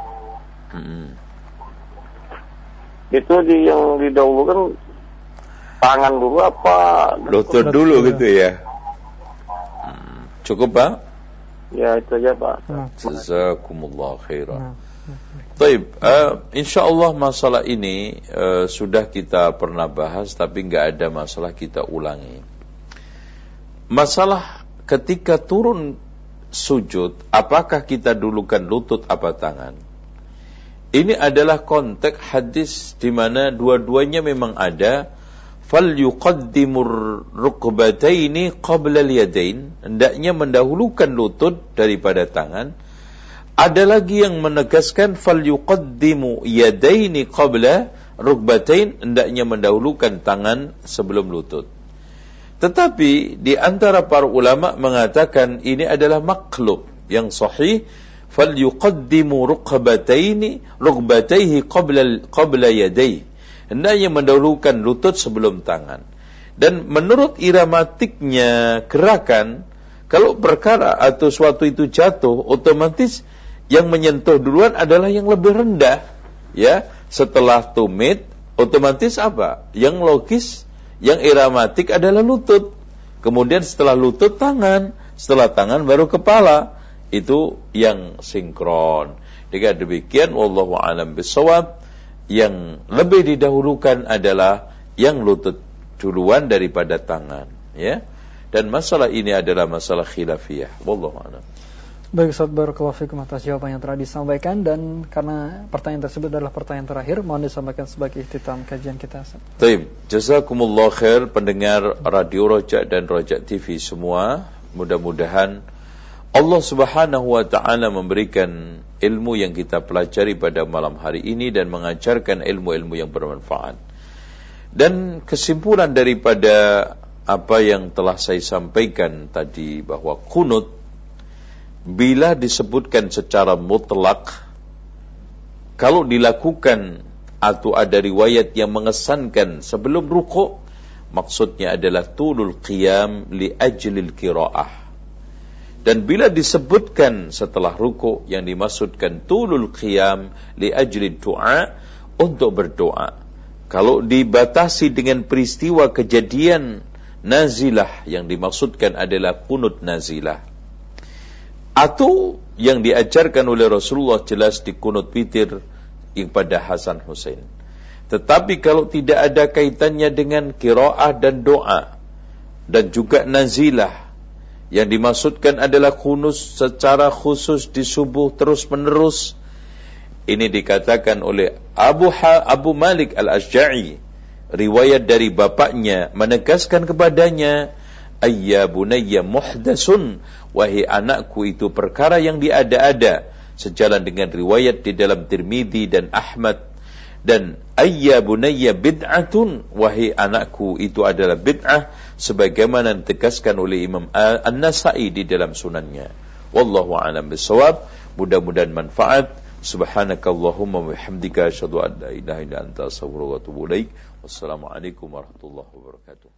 itu yang didahulukan tangan dulu apa? Lutut dulu gitu ya. Cukup, Pak? Ya, itu aja, Pak. Jazakumullah khairan. Baik, insyaallah masalah ini sudah kita pernah bahas, tapi nggak ada masalah kita ulangi. Masalah ketika turun sujud, apakah kita dulukan lutut apa tangan? Ini adalah konteks hadis di mana dua-duanya memang ada. Fal yuqaddimur rukbataini qabla al-yadain, hendaknya mendahulukan lutut daripada tangan. Ada lagi yang menegaskan fal yuqaddimu yadaini qabla rukbatain, hendaknya mendahulukan tangan sebelum lutut. Tetapi di antara para ulama mengatakan ini adalah maqlub. Yang sahih fal yuqaddimu rukbataihi qabla yadayhi, hendaknya mendahulukan lutut sebelum tangan. Dan menurut iramatiknya gerakan, kalau perkara atau suatu itu jatuh, otomatis yang menyentuh duluan adalah yang lebih rendah, ya. Setelah tumit, otomatis apa? Yang logis, yang iramatik adalah lutut. Kemudian setelah lutut tangan, setelah tangan baru kepala. Itu yang sinkron. Dengan demikian, wallahu a'lam bishawab, yang lebih didahulukan adalah yang lutut duluan daripada tangan, ya. Dan masalah ini adalah masalah khilafiyah. Wallahu a'lam. Baik, Ustaz, barakallahu fikum atas jawaban yang telah disampaikan, dan karena pertanyaan tersebut adalah pertanyaan terakhir, mohon disampaikan sebagai ikhtitam kajian kita. Baik, jazakumullah khair pendengar Radio Rojak dan Rojak TV semua. Mudah-mudahan Allah Subhanahu wa taala memberikan ilmu yang kita pelajari pada malam hari ini dan mengajarkan ilmu-ilmu yang bermanfaat. Dan kesimpulan daripada apa yang telah saya sampaikan tadi, bahwa qunut bila disebutkan secara mutlak, kalau dilakukan atau ada riwayat yang mengesankan sebelum ruku', maksudnya adalah tulul qiyam li ajlil qiraah. Dan bila disebutkan setelah ruku', yang dimaksudkan tulul qiyam li ajlil du'a, untuk berdoa. Kalau dibatasi dengan peristiwa kejadian nazilah, yang dimaksudkan adalah qunut nazilah. Atau yang diajarkan oleh Rasulullah jelas di qunut witir yang pada Hasan Husain. Tetapi kalau tidak ada kaitannya dengan qiraah dan doa, dan juga nazilah, yang dimaksudkan adalah qunut secara khusus di subuh terus menerus, ini dikatakan oleh Abu Malik Al-Ashja'i, riwayat dari bapaknya menegaskan kepadanya, ayya bunayya muhdasun, wahai anakku, itu perkara yang diada-ada, sejalan dengan riwayat di dalam Tirmidzi dan Ahmad. Dan ayya bunayya bid'atun, wahai anakku, itu adalah bid'ah, sebagaimana ditegaskan oleh Imam An-Nasa'i di dalam sunannya. Wallahu a'lam bishawab. Mudah-mudahan manfaat. Subhanakallahumma wa bihamdika asyhadu an la ilaha illa anta astaghfiruka wa atubu ilaik. Wassalamualaikum warahmatullahi wabarakatuh.